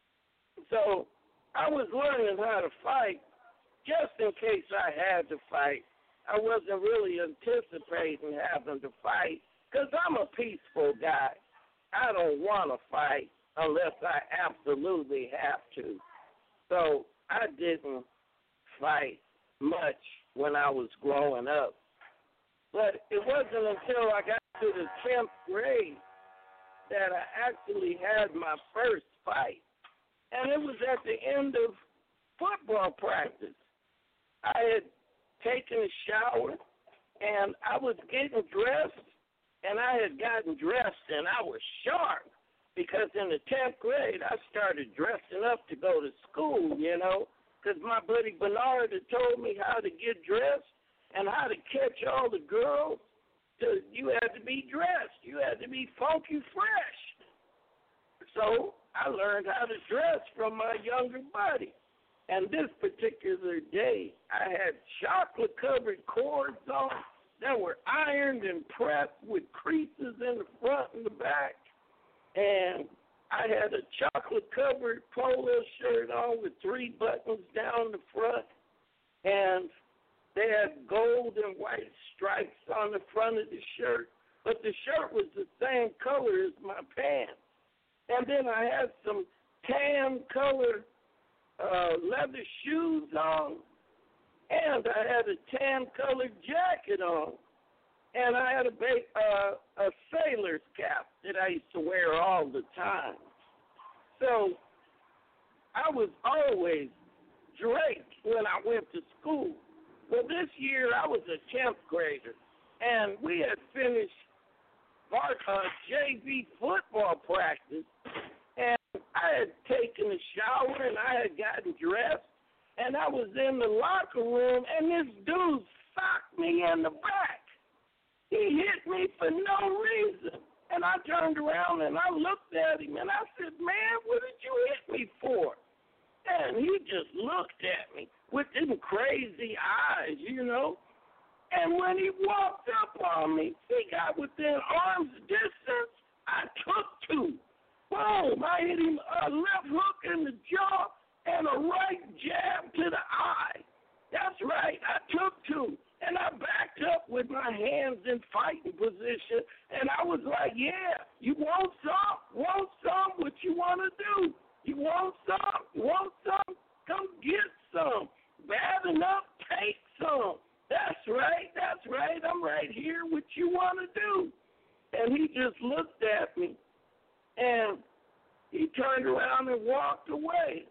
So I was learning how to fight just in case I had to fight. I wasn't really anticipating having to fight because I'm a peaceful guy. I don't want to fight unless I absolutely have to. So I didn't fight much when I was growing up. But it wasn't until I got to the tenth grade that I actually had my first fight. And it was at the end of football practice. I had taken a shower, and I was getting dressed, and I had gotten dressed, and I was sharp because in the tenth grade, I started dressing up to go to school, you know, because my buddy Bernard had told me how to get dressed and how to catch all the girls. So you had to be dressed. You had to be funky fresh. So I learned how to dress from my younger buddy. And this particular day, I had chocolate-covered cords on that were ironed and pressed with creases in the front and the back. And I had a chocolate-covered polo shirt on with three buttons down the front. And they had gold and white stripes on the front of the shirt. But the shirt was the same color as my pants. And then I had some tan-colored uh, leather shoes on, and I had a tan-colored jacket on, and I had a, ba- uh, a sailor's cap that I used to wear all the time. So I was always draped when I went to school. Well, this year I was a tenth grader, and we had finished our uh, J V football practice, and I had taken a shower, and I had gotten dressed, and I was in the locker room, and this dude socked me in the back. He hit me for no reason, and I turned around, and I looked at him, and I said, man, what did you hit me for? And he just looked at me with them crazy eyes, you know. And when he walked up on me, he got within arm's distance. I took two. Boom! I hit him a left hook in the jaw and a right jab to the eye. That's right. I took two. And I backed up with my hands in fighting position. And I was like, yeah, you want some? Want some? What you want to do? You want some? You want some? Come get some. Bad enough, take some. That's right, that's right, I'm right here, what you want to do? And he just looked at me, and he turned around and walked away.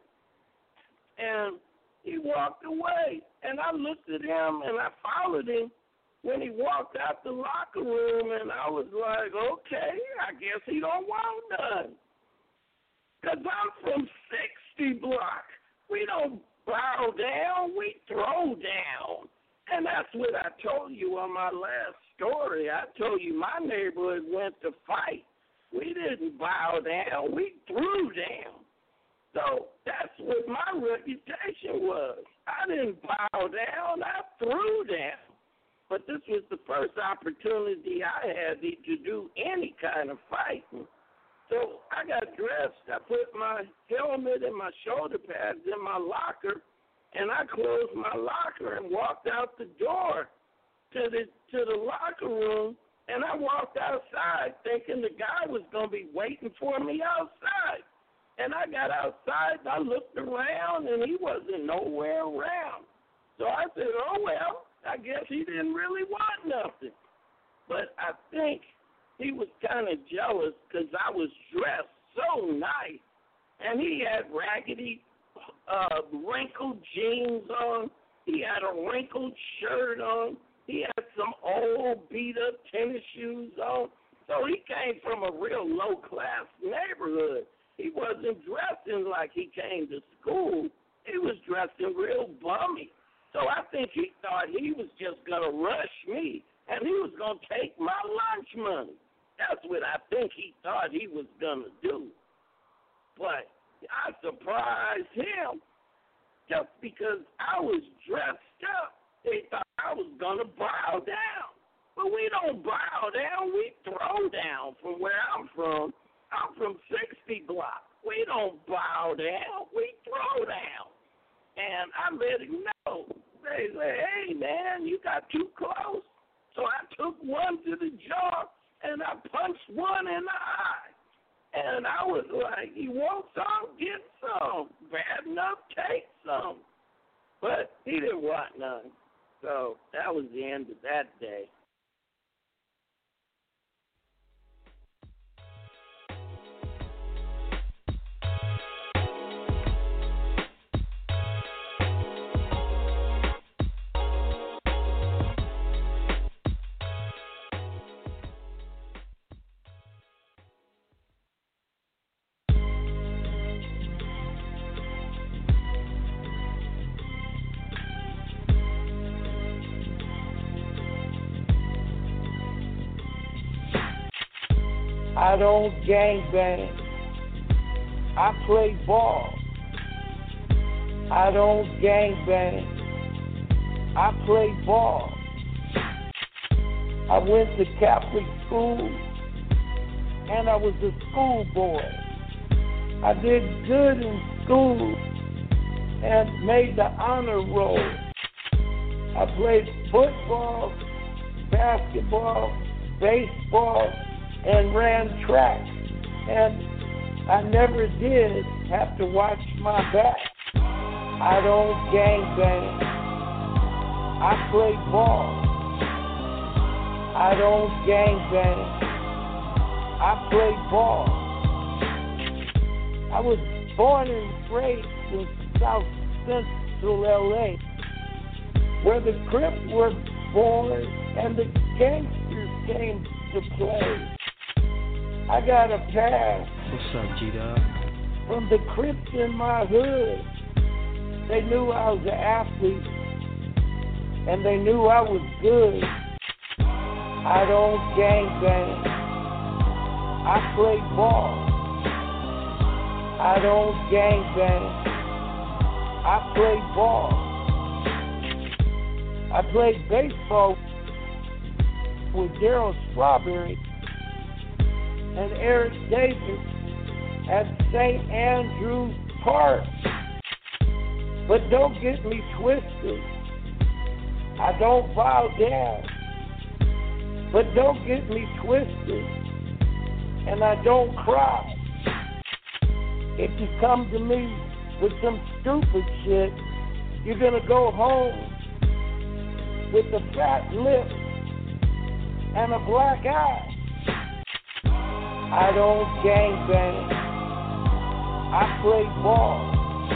And he walked away, and I looked at him, and I followed him when he walked out the locker room, and I was like, okay, I guess he don't want none. Because I'm from sixty block. We don't bow down, we throw down. And that's what I told you on my last story. I told you my neighborhood went to fight. We didn't bow down. We threw down. So that's what my reputation was. I didn't bow down. I threw down. But this was the first opportunity I had to do any kind of fighting. So I got dressed. I put my helmet and my shoulder pads in my locker, and I closed my locker and walked out the door to the to the locker room, and I walked outside thinking the guy was going to be waiting for me outside. And I got outside, and I looked around, and he wasn't nowhere around. So I said, oh, well, I guess he didn't really want nothing. But I think he was kind of jealous because I was dressed so nice, and he had raggedy Uh, wrinkled jeans on. He had a wrinkled shirt on. He had some old beat-up tennis shoes on. So he came from a real low-class neighborhood. He wasn't dressing like he came to school. He was dressing real bummy. So I think he thought he was just going to rush me, and he was going to take my lunch money. That's what I think he thought he was going to do. But I surprised him just because I was dressed up. They thought I was going to bow down. But we don't bow down. We throw down from where I'm from. I'm from sixty block. We don't bow down. We throw down. And I let him know. They say, hey, man, you got too close. So I took one to the jaw, and I punched one in the eye. And I was like, you want some? Get some. Bad enough, take some. But he didn't want none. So that was the end of that day. I don't gangbang. I play ball. I don't gangbang. I play ball. I went to Catholic school, and I was a schoolboy. I did good in school and made the honor roll. I played football, basketball, baseball, and ran track. And I never did have to watch my back. I don't gangbang. I play ball. I don't gangbang. I play ball. I was born and raised in South Central L A, where the Crips were born and the gangsters came to play. I got a pass. What's up, G-Dog? From the Crips in my hood. They knew I was an athlete, and they knew I was good. I don't gangbang. I play ball. I don't gangbang. I play ball. I played baseball with Darryl Strawberry and Eric Davis at Saint Andrews Park. But don't get me twisted. I don't bow down. But don't get me twisted. And I don't cry. If you come to me with some stupid shit, you're gonna go home with a fat lip and a black eye. I don't gangbang. I play ball.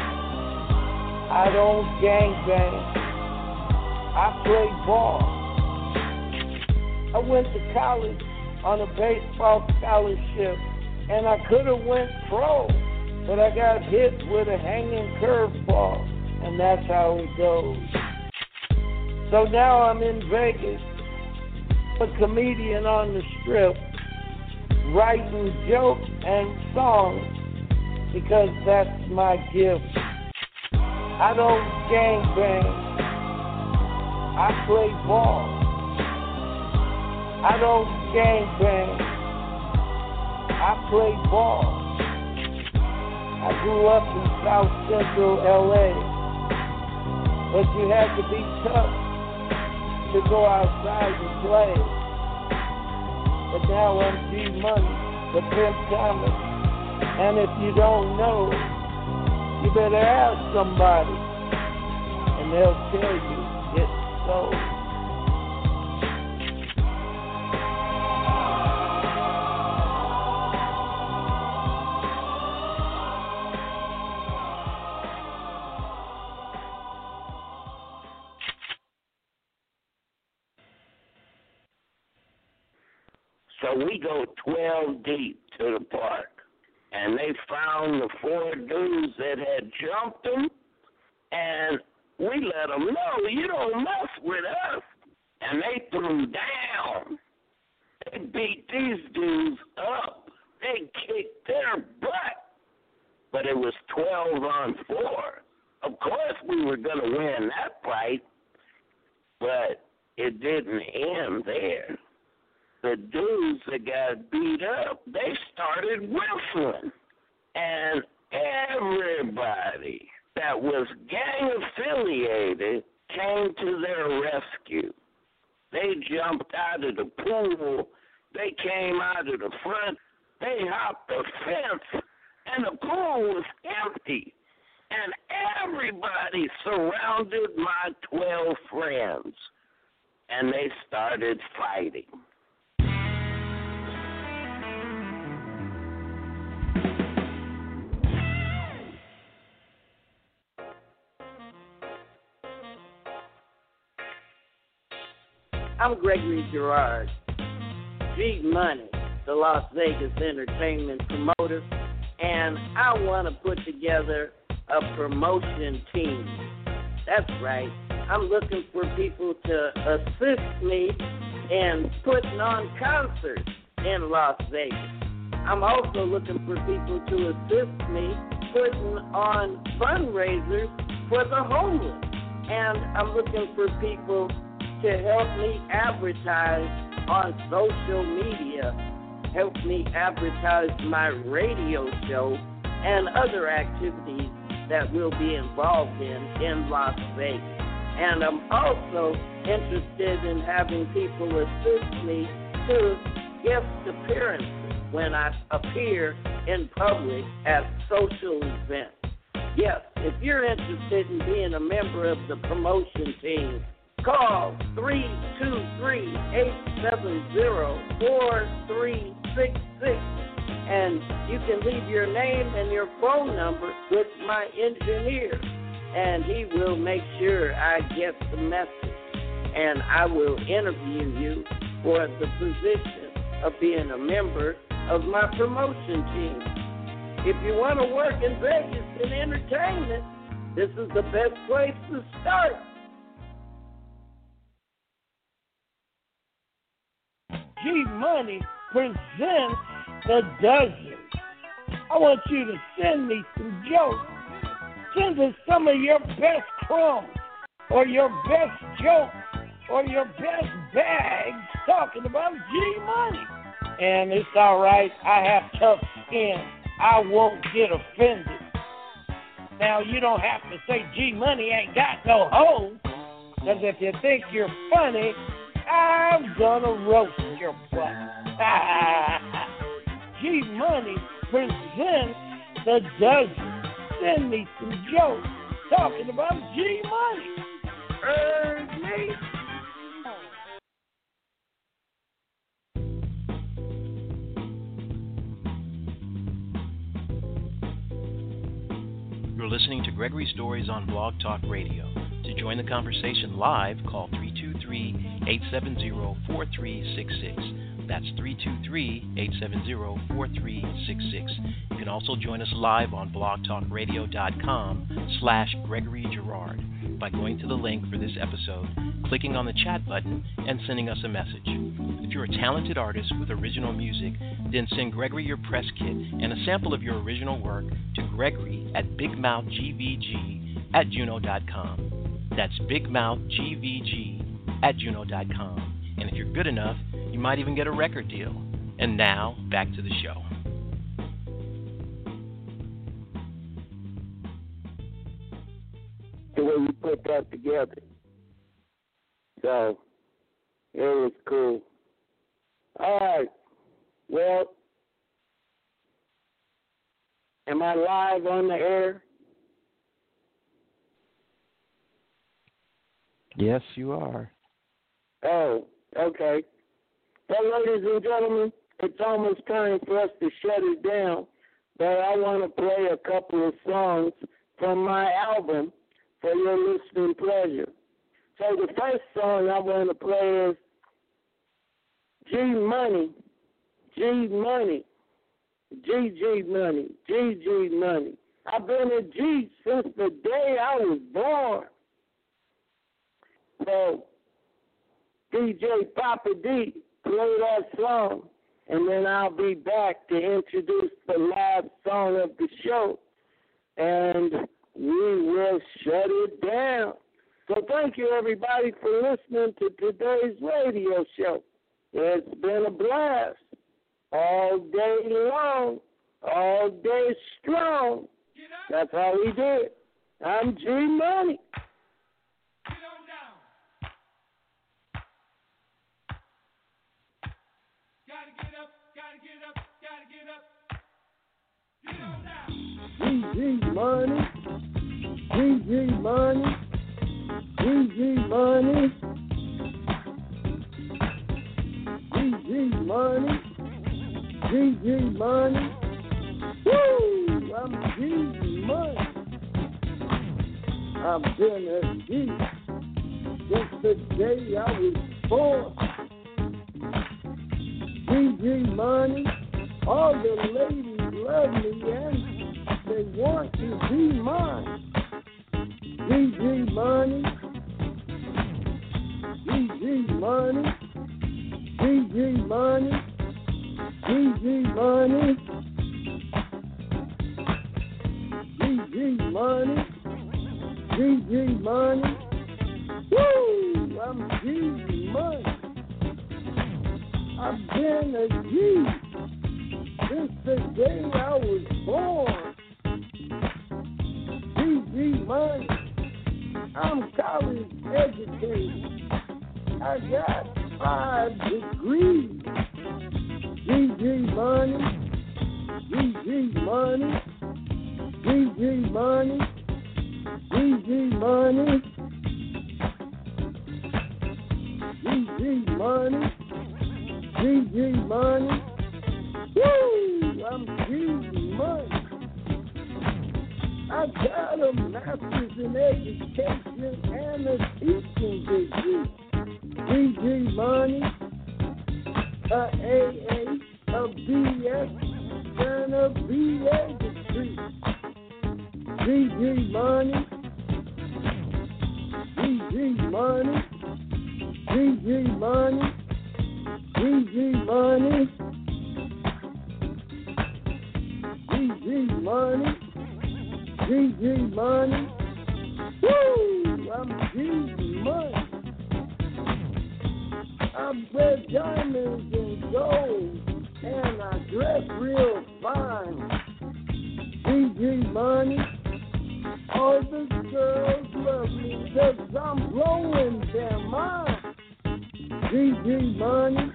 I don't gangbang. I play ball. I went to college on a baseball scholarship, and I could have went pro, but I got hit with a hanging curveball, and that's how it goes. So now I'm in Vegas, a comedian on the Strip, writing jokes and songs because that's my gift. I don't gangbang. I play ball. I don't gangbang. I play ball. I grew up in South Central L A, but you had to be tough to go outside and play. But now I'm G Money, the Pimp Thomas, and if you don't know, you better ask somebody, and they'll tell you it's so. So we go twelve deep to the park, and they found the four dudes that had jumped them, and we let them know, you don't mess with us. And they threw down. They beat these dudes up. They kicked their butt. But it was twelve on four. Of course we were going to win that fight, but it didn't end there. The dudes that got beat up, they started whistling. And everybody that was gang-affiliated came to their rescue. They jumped out of the pool. They came out of the front. They hopped the fence, and the pool was empty. And everybody surrounded my twelve friends, and they started fighting. I'm Gregory Girard, G Money, the Las Vegas entertainment promoter, and I want to put together a promotion team. That's right. I'm looking for people to assist me in putting on concerts in Las Vegas. I'm also looking for people to assist me putting on fundraisers for the homeless. And I'm looking for people to help me advertise on social media, help me advertise my radio show and other activities that we'll be involved in in Las Vegas. And I'm also interested in having people assist me to guest appearances when I appear in public at social events. Yes, if you're interested in being a member of the promotion team, call three two three, eight seven zero, four three six six, and you can leave your name and your phone number with my engineer, and he will make sure I get the message, and I will interview you for the position of being a member of my promotion team. If you want to work in Vegas in entertainment, this is the best place to start. G Money presents The Dozen. I want you to send me some jokes. Send us some of your best crumbs or your best jokes or your best bags talking about G Money. And it's all right. I have tough skin. I won't get offended. Now, you don't have to say G Money ain't got no hoes, because if you think you're funny, I'm gonna roast your butt. G Money presents The Dozen. Send me some jokes talking about G Money. Heard me? You're listening to Gregory Stories on Blog Talk Radio. To join the conversation live, call three two three, eight seven zero, four three six six. That's three two three, eight seven zero, four three six six. You can also join us live on blogtalkradio.com slash Gregory Girard by going to the link for this episode, clicking on the chat button, and sending us a message. If you're a talented artist with original music, then send Gregory your press kit and a sample of your original work to Gregory at bigmouthgvg at juno dot com. That's bigmouthgvg at juno dot com. And if you're good enough, you might even get a record deal. And now, back to the show. The way you put that together. So, it was cool. All right. Well, am I live on the air? Yes, you are. Oh, okay. Well, ladies and gentlemen, it's almost time for us to shut it down, but I want to play a couple of songs from my album for your listening pleasure. So the first song I want to play is G Money, G Money, G G Money, G G Money. I've been a G since the day I was born. So, D J Papa D, play that song, and then I'll be back to introduce the last song of the show, and we will shut it down. So thank you, everybody, for listening to today's radio show. It's been a blast all day long, all day strong. That's how we do it. I'm G Money. G G Money, G G Money, G G Money, G G Money, G G Money. Woo! I'm G Money. I've been a G since the day I was born. G G Money, all the ladies love me and they want to be mine. G G Money, G G Money, G G Money, G G Money, G G Money, G G Money. Woo! I'm G Money. I've been a G since the day I was born. G G Money, I'm college educated. I got five degrees. G G Money, G G Money, G G Money, G G Money, G G Money, G G Money. Woo! I'm G Money. I got a master's in education and a teaching degree. G G Money, a A A, a B S, and a B A degree. G G Money, G G Money, G G Money, G G Money, G G Money, G G Money. Woo! I'm G Money. I wear diamonds and gold, and I dress real fine. G G Money. All the girls love me because I'm blowing their mind. G G Money.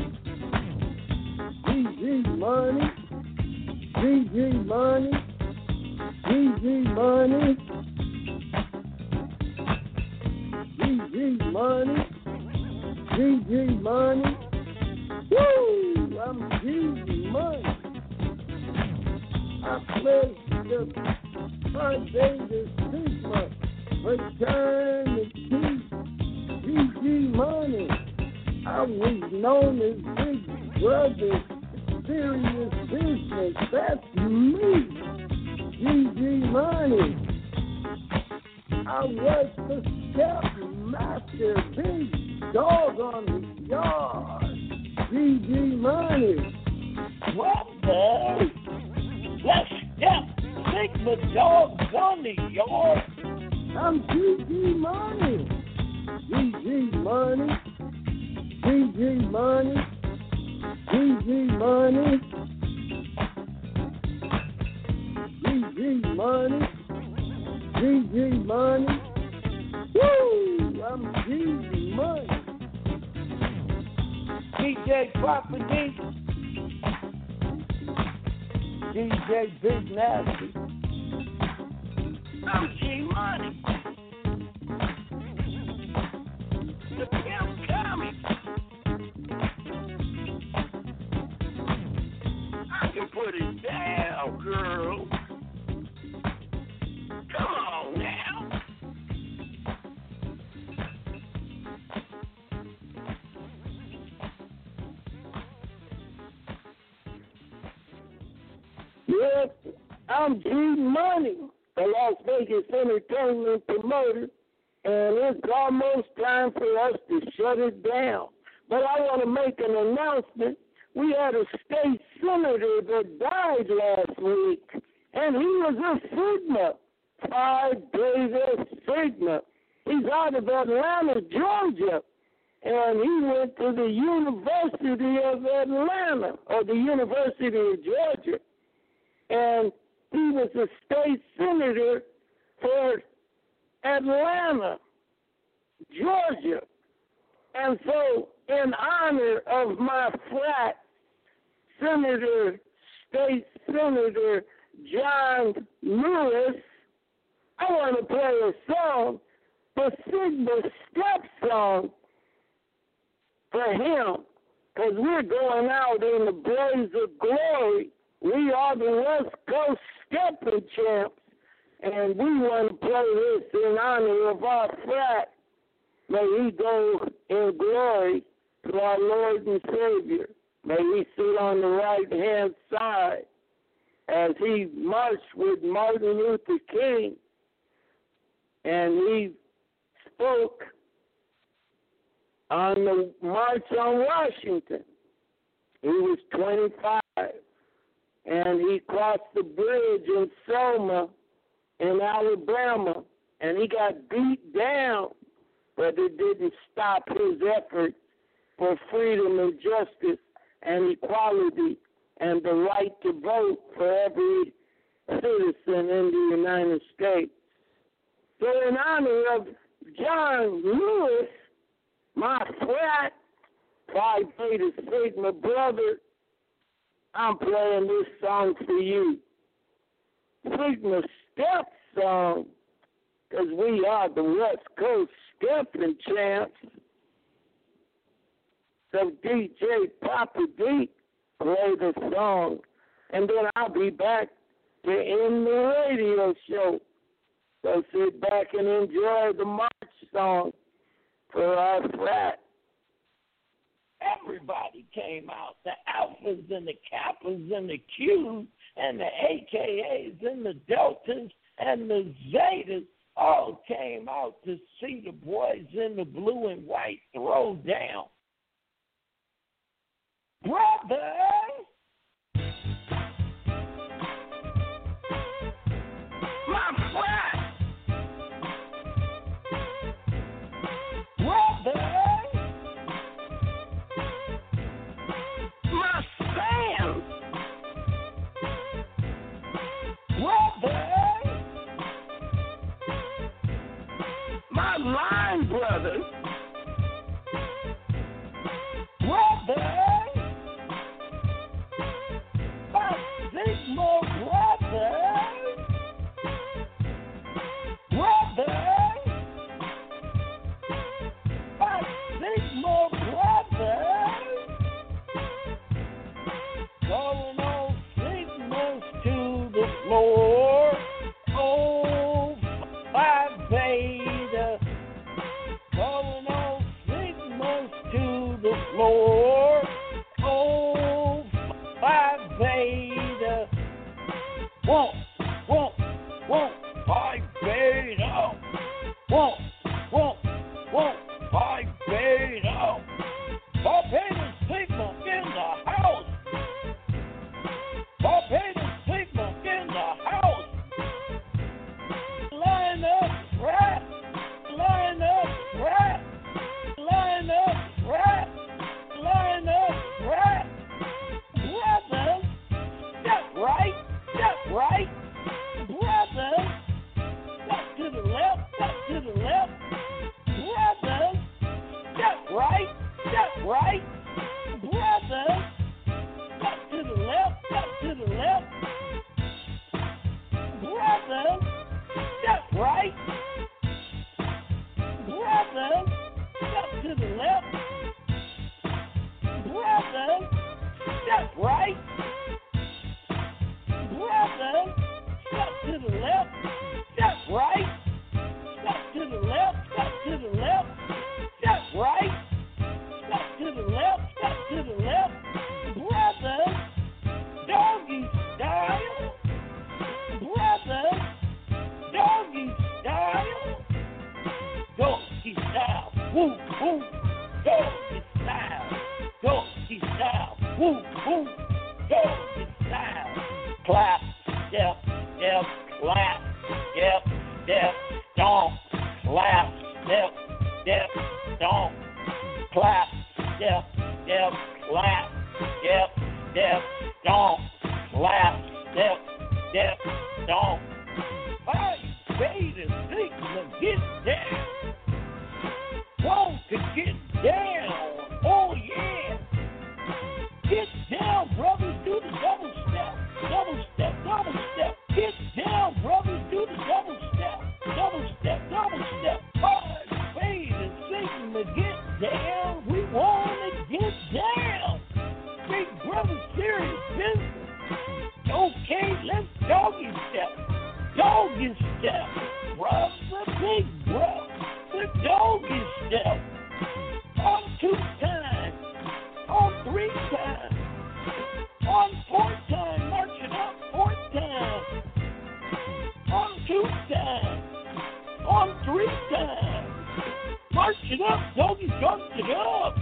G G Money. G G Money. G G Money. G G Money. G G Money. Woo! I'm G Money. I pledge the front day to stigma, fraternity. G G Money. I was known as Big Brother, serious business. That's me. G G Money. I was the step master, big dog on the yard. G G Money. What the? Let's step Sigma dogs on the yard. I'm G G Money. G G Money. G G Money. G G Money. G G Money, G G Money. Woo! I'm G Money. D J Property, D J Big Nasty. I'm G Money. The Pimp Comics. I can put it down, girl. Come on now. Yes, I'm G Money, the Las Vegas entertainment promoter, and it's almost time for us to shut it down. But I want to make an announcement. We had a state senator that died last week, and he was a Sigma, Phi Beta Sigma. He's out of Atlanta, Georgia, and he went to the University of Atlanta, or the University of Georgia, and he was a state senator for Atlanta, Georgia. And so, in honor of my frat, Senator, State Senator John Lewis, I want to play a song, the Sigma Step song, for him, because we're going out in the blaze of glory. We are the West Coast Stepping Champs, and we want to play this in honor of our frat. May he go in glory to our Lord and Savior. May he sit on the right-hand side as he marched with Martin Luther King, and he spoke on the March on Washington. He was twenty-five, and he crossed the bridge in Selma in Alabama, and he got beat down, but it didn't stop his efforts for freedom and justice and equality and the right to vote for every citizen in the United States. So in honor of John Lewis, my frat, Phi Beta Sigma brother, I'm playing this song for you. Sigma Step song, because we are the West Coast Stepping Champs. So D J Papa D, play the song, and then I'll be back to end the radio show. So sit back and enjoy the march song for our frat. Everybody came out, the Alphas and the Kappas and the Qs and the A K As and the Deltas and the Zetas all came out to see the boys in the blue and white throw down. Brothers, my frat, brothers, my fans, brothers, my line brothers, brothers. Sigma brothers, brothers, my Sigma brothers, calling all Sigmas to the floor. Oh, Phi Beta, calling all Sigmas to the floor. Oh, Phi Beta. Won't, won't, won't, Phi Beta. Won't, won't, won't, Phi Beta. Phi Beta Sigma in the house. Phi Beta Sigma in the house. Line up, rat. Line up, rat. Line up, rat. Line up, rat. Brothers, step right. Step right, brothers, step to the left, step to the left, brothers, step right, step right, brothers, step to the left, step to the left, brothers, step right, brothers, step to the left, brothers, step right. Brothers, step to the left, step right, step to the left, step to the left, step right, step to the left, step to the left, brothers, doggy style, brothers, doggy style, doggy style, woo, woo, doggy style. step, clap, step, step, stomp, clap, step, step, stomp, clap, step, step, clap, step, step, stomp, clap, step, step, stomp. I say the thing to get down. Want to get down. Oh, yeah. Get down, brothers. Do the double step. Double step, double step. Get down, brothers. Do the double step. Double step, double step. Five, fade, and sing to get down. We want to get down. Big brother, serious business. Okay, let's doggy step. Doggy step. Brother, big brother. The doggy step. On two times. On three times. On four times. March it up four times. On two times. On three times. March it up. Doggy march it up.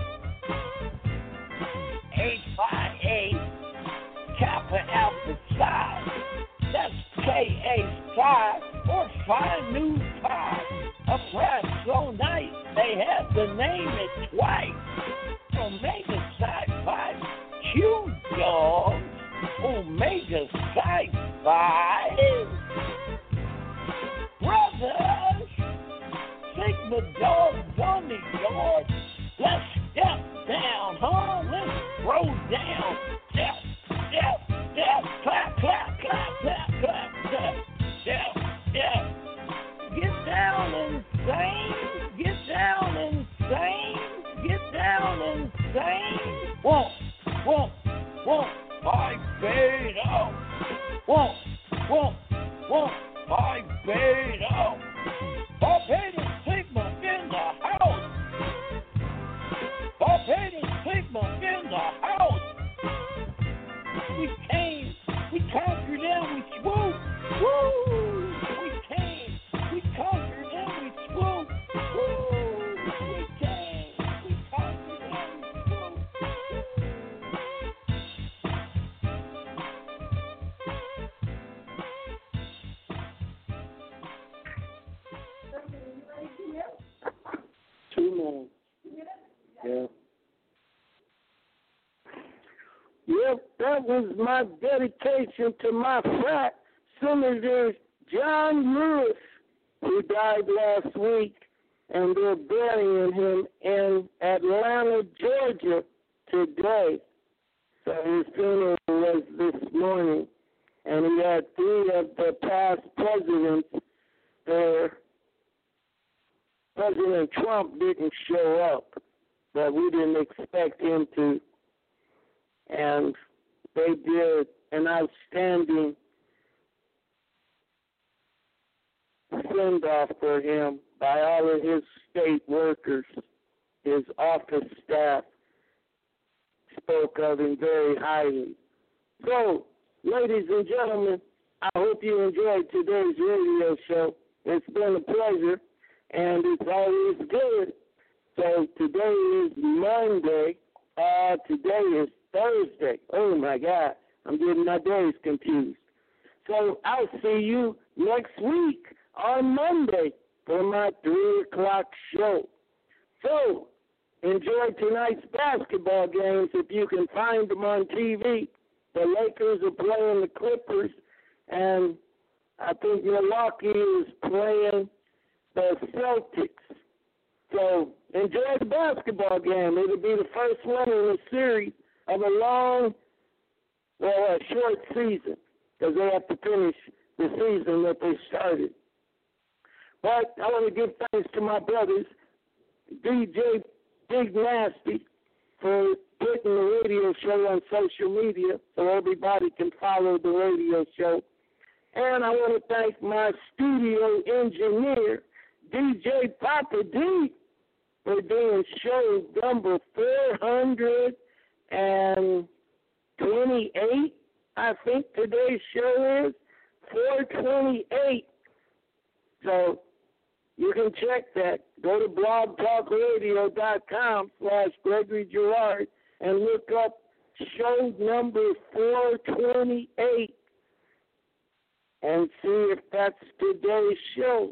Eight by eight. Kappa Alpha Psi. That's K A Psi or Phi Nu Pi. A price so nice they had to name it twice. Omega Psi Phi Q dogs. Omega Psi Phi brothers. Sigma dogs on the yard. Let's step down, huh? Let's throw down. Step, step, step, clap, clap, clap, clap, clap, clap, step, step. Get down and sing. Get down and sing. Get down and sing. One, one, one, five, fade out. One, one, one, five, fade out. Barbados Sigma in the house. Barbados Sigma in the house. We came, we conquered and we swooped. Woo! We came, we conquered and we swooped. Woo! We came, we conquered and we swooped. Two more. Yeah. Yep, that was my dedication to my frat, Senator John Lewis, who died last week, and they're burying him in Atlanta, Georgia today. So his funeral was this morning, and he had three of the past presidents there. President Trump didn't show up, but we didn't expect him to. And they did an outstanding send-off for him by all of his state workers. His office staff spoke of him very highly. So, ladies and gentlemen, I hope you enjoyed today's radio show. It's been a pleasure, and it's always good. So today is Monday. Uh, today is Thursday. Oh, my God. I'm getting my days confused. So I'll see you next week on Monday for my three o'clock show. So enjoy tonight's basketball games if you can find them on T V. The Lakers are playing the Clippers, and I think Milwaukee is playing the Celtics. So enjoy the basketball game. It'll be the first one in a series of a long, well, a short season, because they have to finish the season that they started. But I want to give thanks to my brothers, D J Big Nasty, for putting the radio show on social media so everybody can follow the radio show. And I want to thank my studio engineer, D J Papa D, for doing show number four hundred twenty-eight. I think today's show is four twenty-eight. So you can check that. Go to blogtalkradio.com slash Gregory Girard and look up show number four twenty-eight. and see if that's today's show.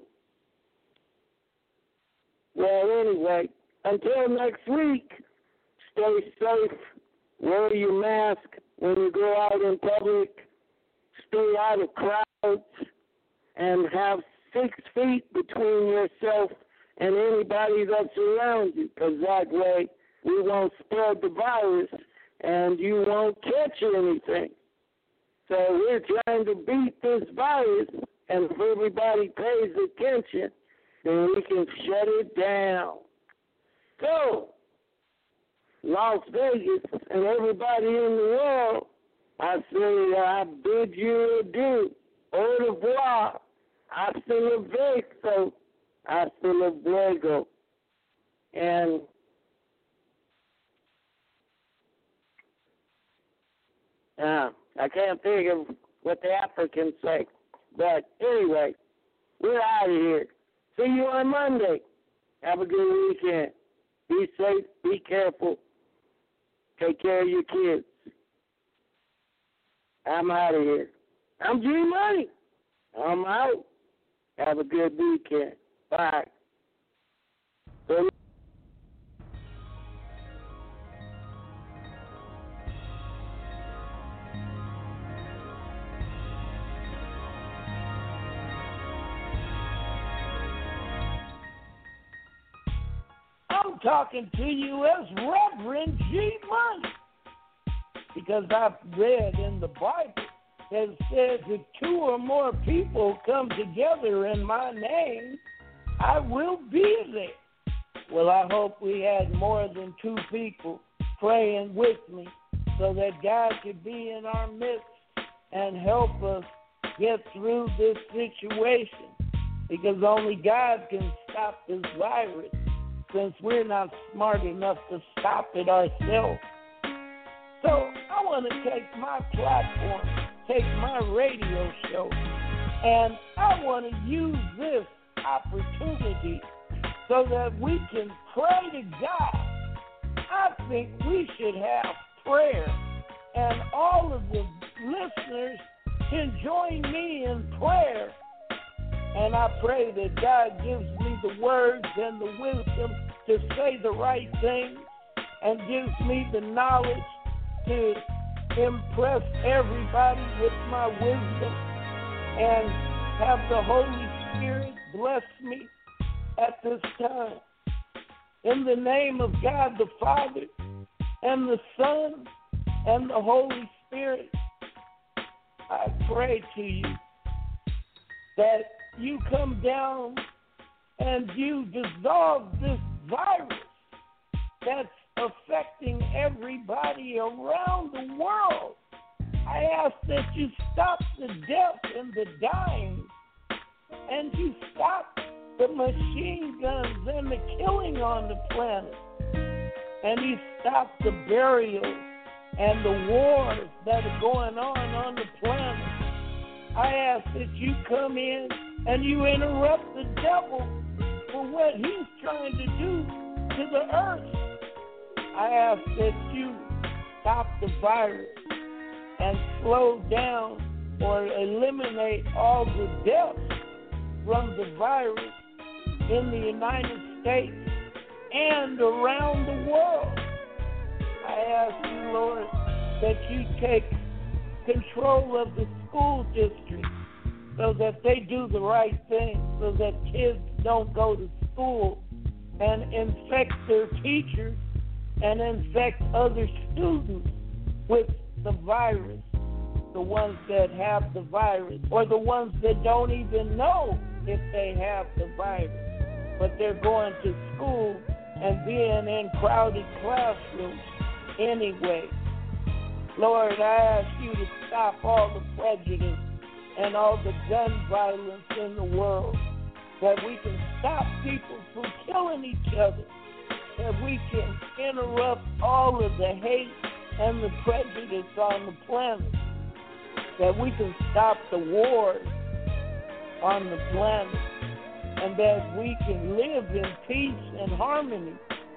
Well, anyway, until next week, stay safe, wear your mask when you go out in public, stay out of crowds, and have six feet between yourself and anybody that's around you, because that way we won't spread the virus and you won't catch anything. So we're trying to beat this virus, and if everybody pays attention, then we can shut it down. So, Las Vegas and everybody in the world, I say I bid you adieu. Au revoir. Hasta luego. Hasta luego. And uh, I can't think of what the Africans say. But anyway, we're out of here. See you on Monday. Have a good weekend. Be safe. Be careful. Take care of your kids. I'm out of here. I'm G Money. I'm out. Have a good weekend. Bye. So I'm talking to you as Reverend G Money, because I've read in the Bible that it says if two or more people come together in my name, I will be there. Well, I hope we had more than two people praying with me so that God could be in our midst and help us get through this situation, because only God can stop this virus, since we're not smart enough to stop it ourselves. So I want to take my platform, take my radio show, and I want to use this opportunity so that we can pray to God. I think we should have prayer, and all of the listeners can join me in prayer. And I pray that God gives me the words and the wisdom to say the right things, and gives me the knowledge to impress everybody with my wisdom, and have the Holy Spirit bless me at this time. In the name of God the Father, and the Son, and the Holy Spirit, I pray to you that you come down and you dissolve this virus that's affecting everybody around the world. I ask that you stop the death and the dying, and you stop the machine guns and the killing on the planet, and you stop the burials and the wars that are going on on the planet. I ask that you come in and you interrupt the devil for what he's trying to do to the earth. I ask that you stop the virus and slow down or eliminate all the deaths from the virus in the United States and around the world. I ask you, Lord, that you take control of the school district so that they do the right thing, so that kids don't go to school and infect their teachers and infect other students with the virus, the ones that have the virus, or the ones that don't even know if they have the virus, but they're going to school and being in crowded classrooms anyway. Lord, I ask you to stop all the prejudice and all the gun violence in the world, that we can stop people from killing each other, that we can interrupt all of the hate and the prejudice on the planet, that we can stop the wars on the planet, and that we can live in peace and harmony,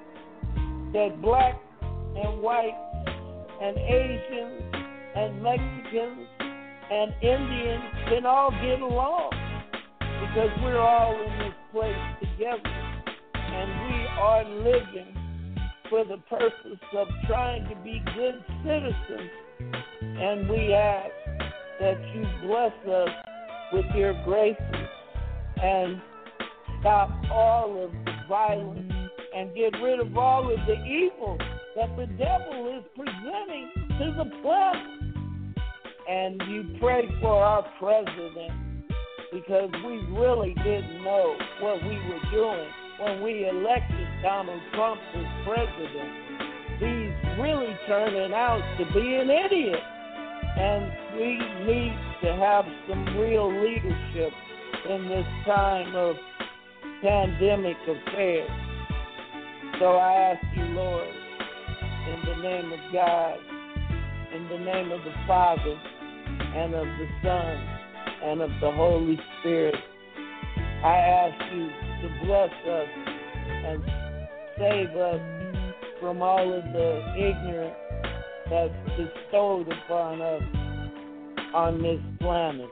that black and white and Asians and Mexicans and Indians can all get along because we're all in this place together, and we are living for the purpose of trying to be good citizens. And we ask that you bless us with your graces and stop all of the violence and get rid of all of the evil that the devil is presenting to the planet. And you pray for our president, because we really didn't know what we were doing when we elected Donald Trump as president. He's really turning out to be an idiot. And we need to have some real leadership in this time of pandemic affairs. So I ask you, Lord, in the name of God, in the name of the Father, and of the Son, and of the Holy Spirit, I ask you to bless us and save us from all of the ignorance that's bestowed upon us on this planet.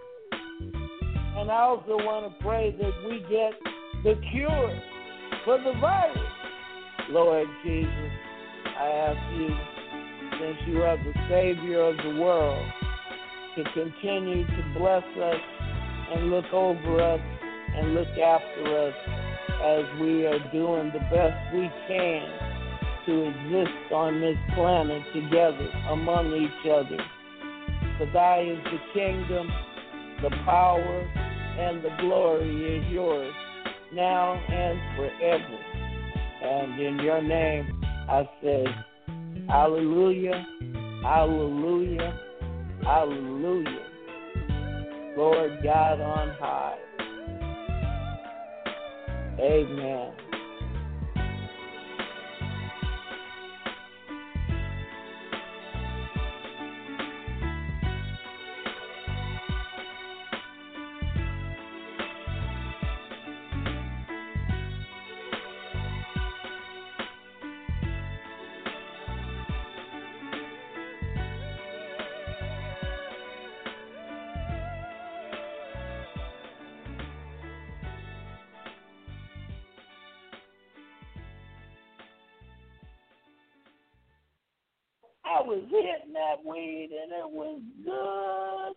And I also want to pray that we get the cure for the virus. Lord Jesus, I ask you, since you are the Savior of the world, to continue to bless us and look over us and look after us as we are doing the best we can to exist on this planet together among each other. For thy is the kingdom, the power, and the glory is yours, now and forever. And in your name I say, hallelujah, hallelujah, hallelujah. Lord God on high. Amen. I was hitting that weed and it was good.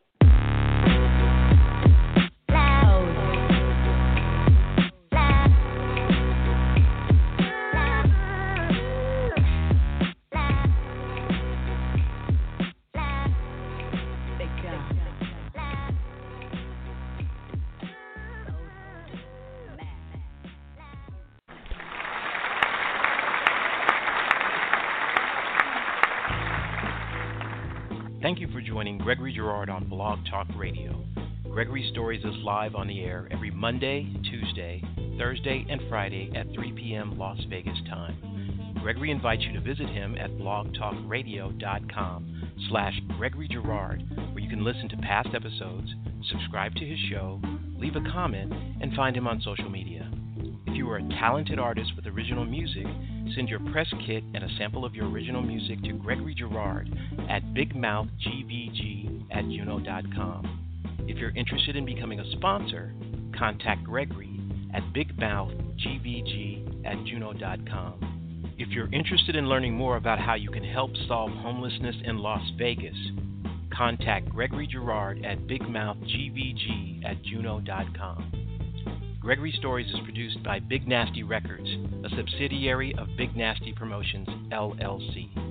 Thank you for joining Gregory Girard on Blog Talk Radio. Gregory Stories is live on the air every Monday, Tuesday, Thursday, and Friday at three p.m. Las Vegas time. Gregory invites you to visit him at blogtalkradio.com slash Gregory Girard, where you can listen to past episodes, subscribe to his show, leave a comment, and find him on social media. If you are a talented artist with original music, send your press kit and a sample of your original music to Gregory Girard at bigmouthgvg at juno dot com. If you're interested in becoming a sponsor, contact Gregory at bigmouthgvg at juno dot com. If you're interested in learning more about how you can help solve homelessness in Las Vegas, contact Gregory Girard at bigmouthgvg at juno dot com. Gregory Stories is produced by Big Nasty Records, a subsidiary of Big Nasty Promotions, L L C.